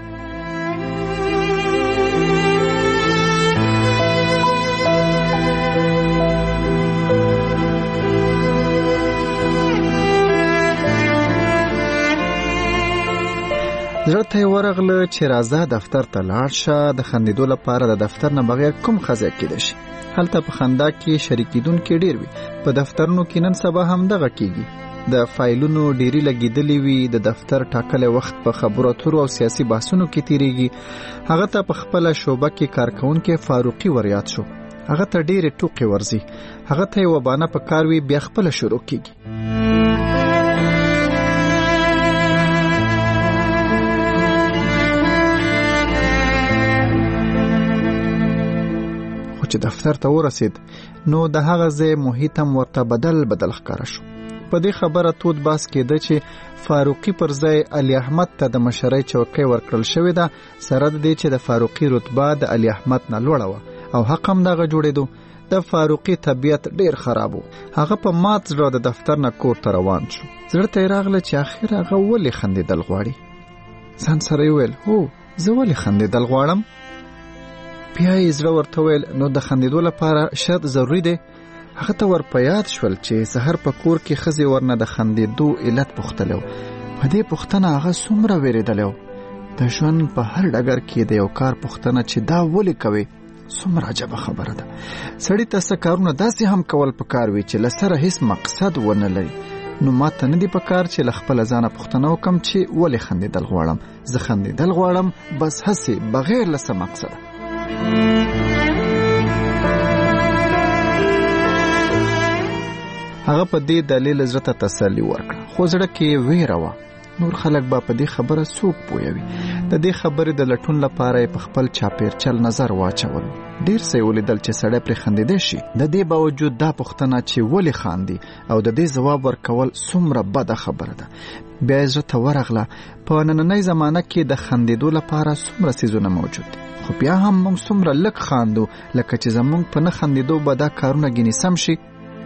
زړه ته یې ورغله چې راځه دفتر ته لاړ شه، د خندېدو لپاره د دفتر نه بغیر کوم ښه کېدای شي. هلته په خندا کې شریکیدونکي ډېر وي. په دفترونو کې نن سبا هم دغه کېږي. د فایلونو ډېری لګېدلې وي، د دفتر ټاکلی وخت په خبرو اترو او سیاسي بحثونو کې تېرېږي. هغه ته په خپله شعبه کې کارکوونکی فاروقي وریاد شو. هغه ته ډېرې ټوکې ورځي، هغه ته یې وبانه په کار وي، بیا خپله شروع کېږي. چې دفتر ته ورسید نو د هغه ځای محیط هم ورته بدل ښکاره شو. په دې خبره تود باس کېده چې فاروقي پر ځای علي احمد ته د مشرۍ چوکۍ ورکړل شوې ده، سره د دې چې د فاروقي رتبه د علي احمد نه لوړه وه او حق هم دغه جوړېدو. د فاروقي طبیعت ډېر خراب و. هغه په مات زړه د دفتر نه کور ته روان شو. زړه ته یې راغله چې آخر هغه ولې خندېدل غواړي. ځان سره یې ویل هو زه ولې خندېدل غواړم. بیا یې زړه ورته ویل نو د خندېدو لپاره شرط ضروري دی. هغه ته ور په یاد شول چې سحر په کور کې ښځې ورنه د خندېدو علت پوښتلی و. په دې پوښتنه هغه څومره وېرېدلی و. د ژوند په هر ډګر کې د یو کار پوښتنه چې دا ولې کوې څومره عجبه خبره ده. سړي ته څه کارونه داسې هم کول پکار وي چې له سره هیڅ مقصد ونه لري. نو ماته نه دي پکار چې له خپله ځانه پوښتنه وکړم چې ولې خندېدل غواړم. زه خندېدل غواړم بس، هسې بغیر له څه مقصده. هغه په دې دلیل زړه ته تسلي ورکړه، خو زړه کې ویره وه. نور خلک به په دې خبره څوک پوهوي. د دې خبرې د لټون لپاره په خپل چاپیرچل نظر واچول. ډېر څه ولیدل چې سړی پرې خندېدی شي. د دې باوجود دا پوښتنه چې ولې خاندي او د دې ځواب ورکول څومره بده خبره ده. بیا یې زړه ته ورغله په نننۍ زمانه کې د خندېدو لپاره څومره څیزونه موجود دي، خو بیا هم موږ څومره لږ خاندو لکه چې زموږ په نه خندېدو به دا کارونه ګینې سم شي.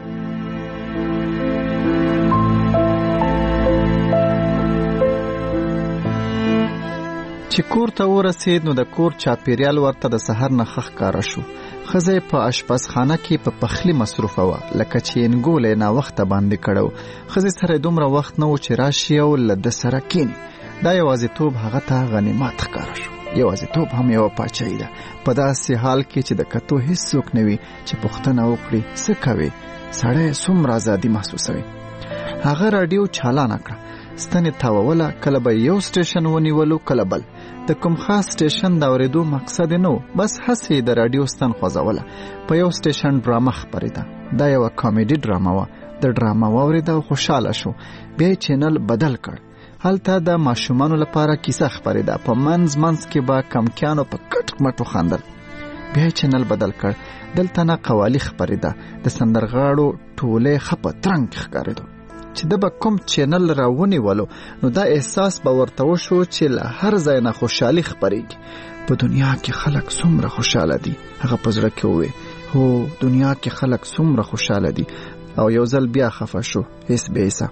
چې کور ته ورسید نو د کور چاپیریال ورته د سحر نه ښه ښکاره شو. ښځه په اشپزخانه کې په پخلي مصروفه وه، لکه چې انګولی ناوخته باندې کړی و. ښځې سره دومره وخت نه و چې راشي او له ده سره کیني. دا یوازیتوب هغه ته غنیمت ښکاره شو. یوازیتوب هم یوه پاچاهي ده، په داسې حال کې چې د کتو هیڅ څوک نه وي چې پوښتنه وکړي څه کوې، سړی څومره ازادي محسوسوي. هغه راډیو چالانه کړه، ستنې تاووله، کله به یو سټیشن ونیولو کله بل. د کوم خاص سټیشن د اورېدو مقصد نه و، بس هسې د راډیو ستن خوځوله. په یو سټیشن ډرامه خپرېده. دا یوه کامیډي ډرامه وه. د ډرامه واورېده او خوشحاله شو. بیا یې چینل بدل کړ. هلته د ماشومانو لپاره کیسه خپرېده. په منځ کې به کمکیانو په کټ مټو خندل. بیا یې چینل بدل کړ. دلته نه قوالی خپرېده. د سندرغاړو ټولۍ ښه په ترنګ کې ښکارېدو. چې د به کوم چینل را ونیولو نو دا احساس به ورته وشو چې له هر ځای نه خوشحالي خپرېږي. په دنیا کې خلک څومره خوشحاله دي. هغه په زړه کې ووی هو دنیا کې خلک څومره خوشحاله دي. او یو ځل بیا خفه شو، هیڅ بې حسه.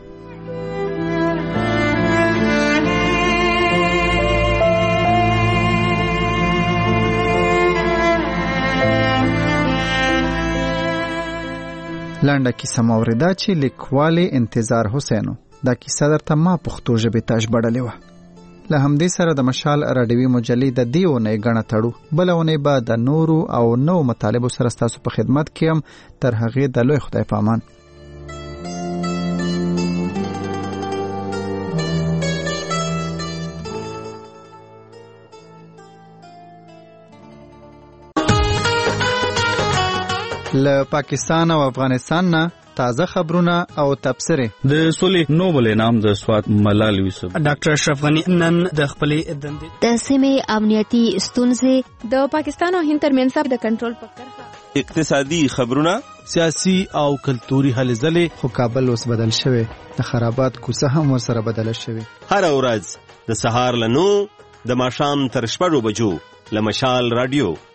لنډه کیسه مو اورېده چې لیکوال انتظار حسینو. دا کیسه درته ما پښتو ژبې ته ژباړلې وه. له همدې سره د مشال راډیوي مجلې د دې اونۍ ګڼه تړو. بله اونۍ به د نورو او نوو مطالبو سره ستاسو په خدمت کې یم. تر هغې د لوی خدای په امان. له پاکستان او افغانستان نه تازه خبرونه او تبصره. د سولې نوبل انعام د سوات ملال یوسف. ډاکټر اشرف غنی نن د خپلې دندې د سیمې امنیتي ستونزې، د پاکستان او هند ترمنځ د کنټرول په کرښه، اقتصادي خبرونه، سیاسي او کلتوري هلې ځلې. خو کابل اوس بدل شوی، د خرابات کوڅه هم ورسره بدله شوی. هر ورځ د سهار له 9 د ماښام تر 6 بجو له مشال رادیو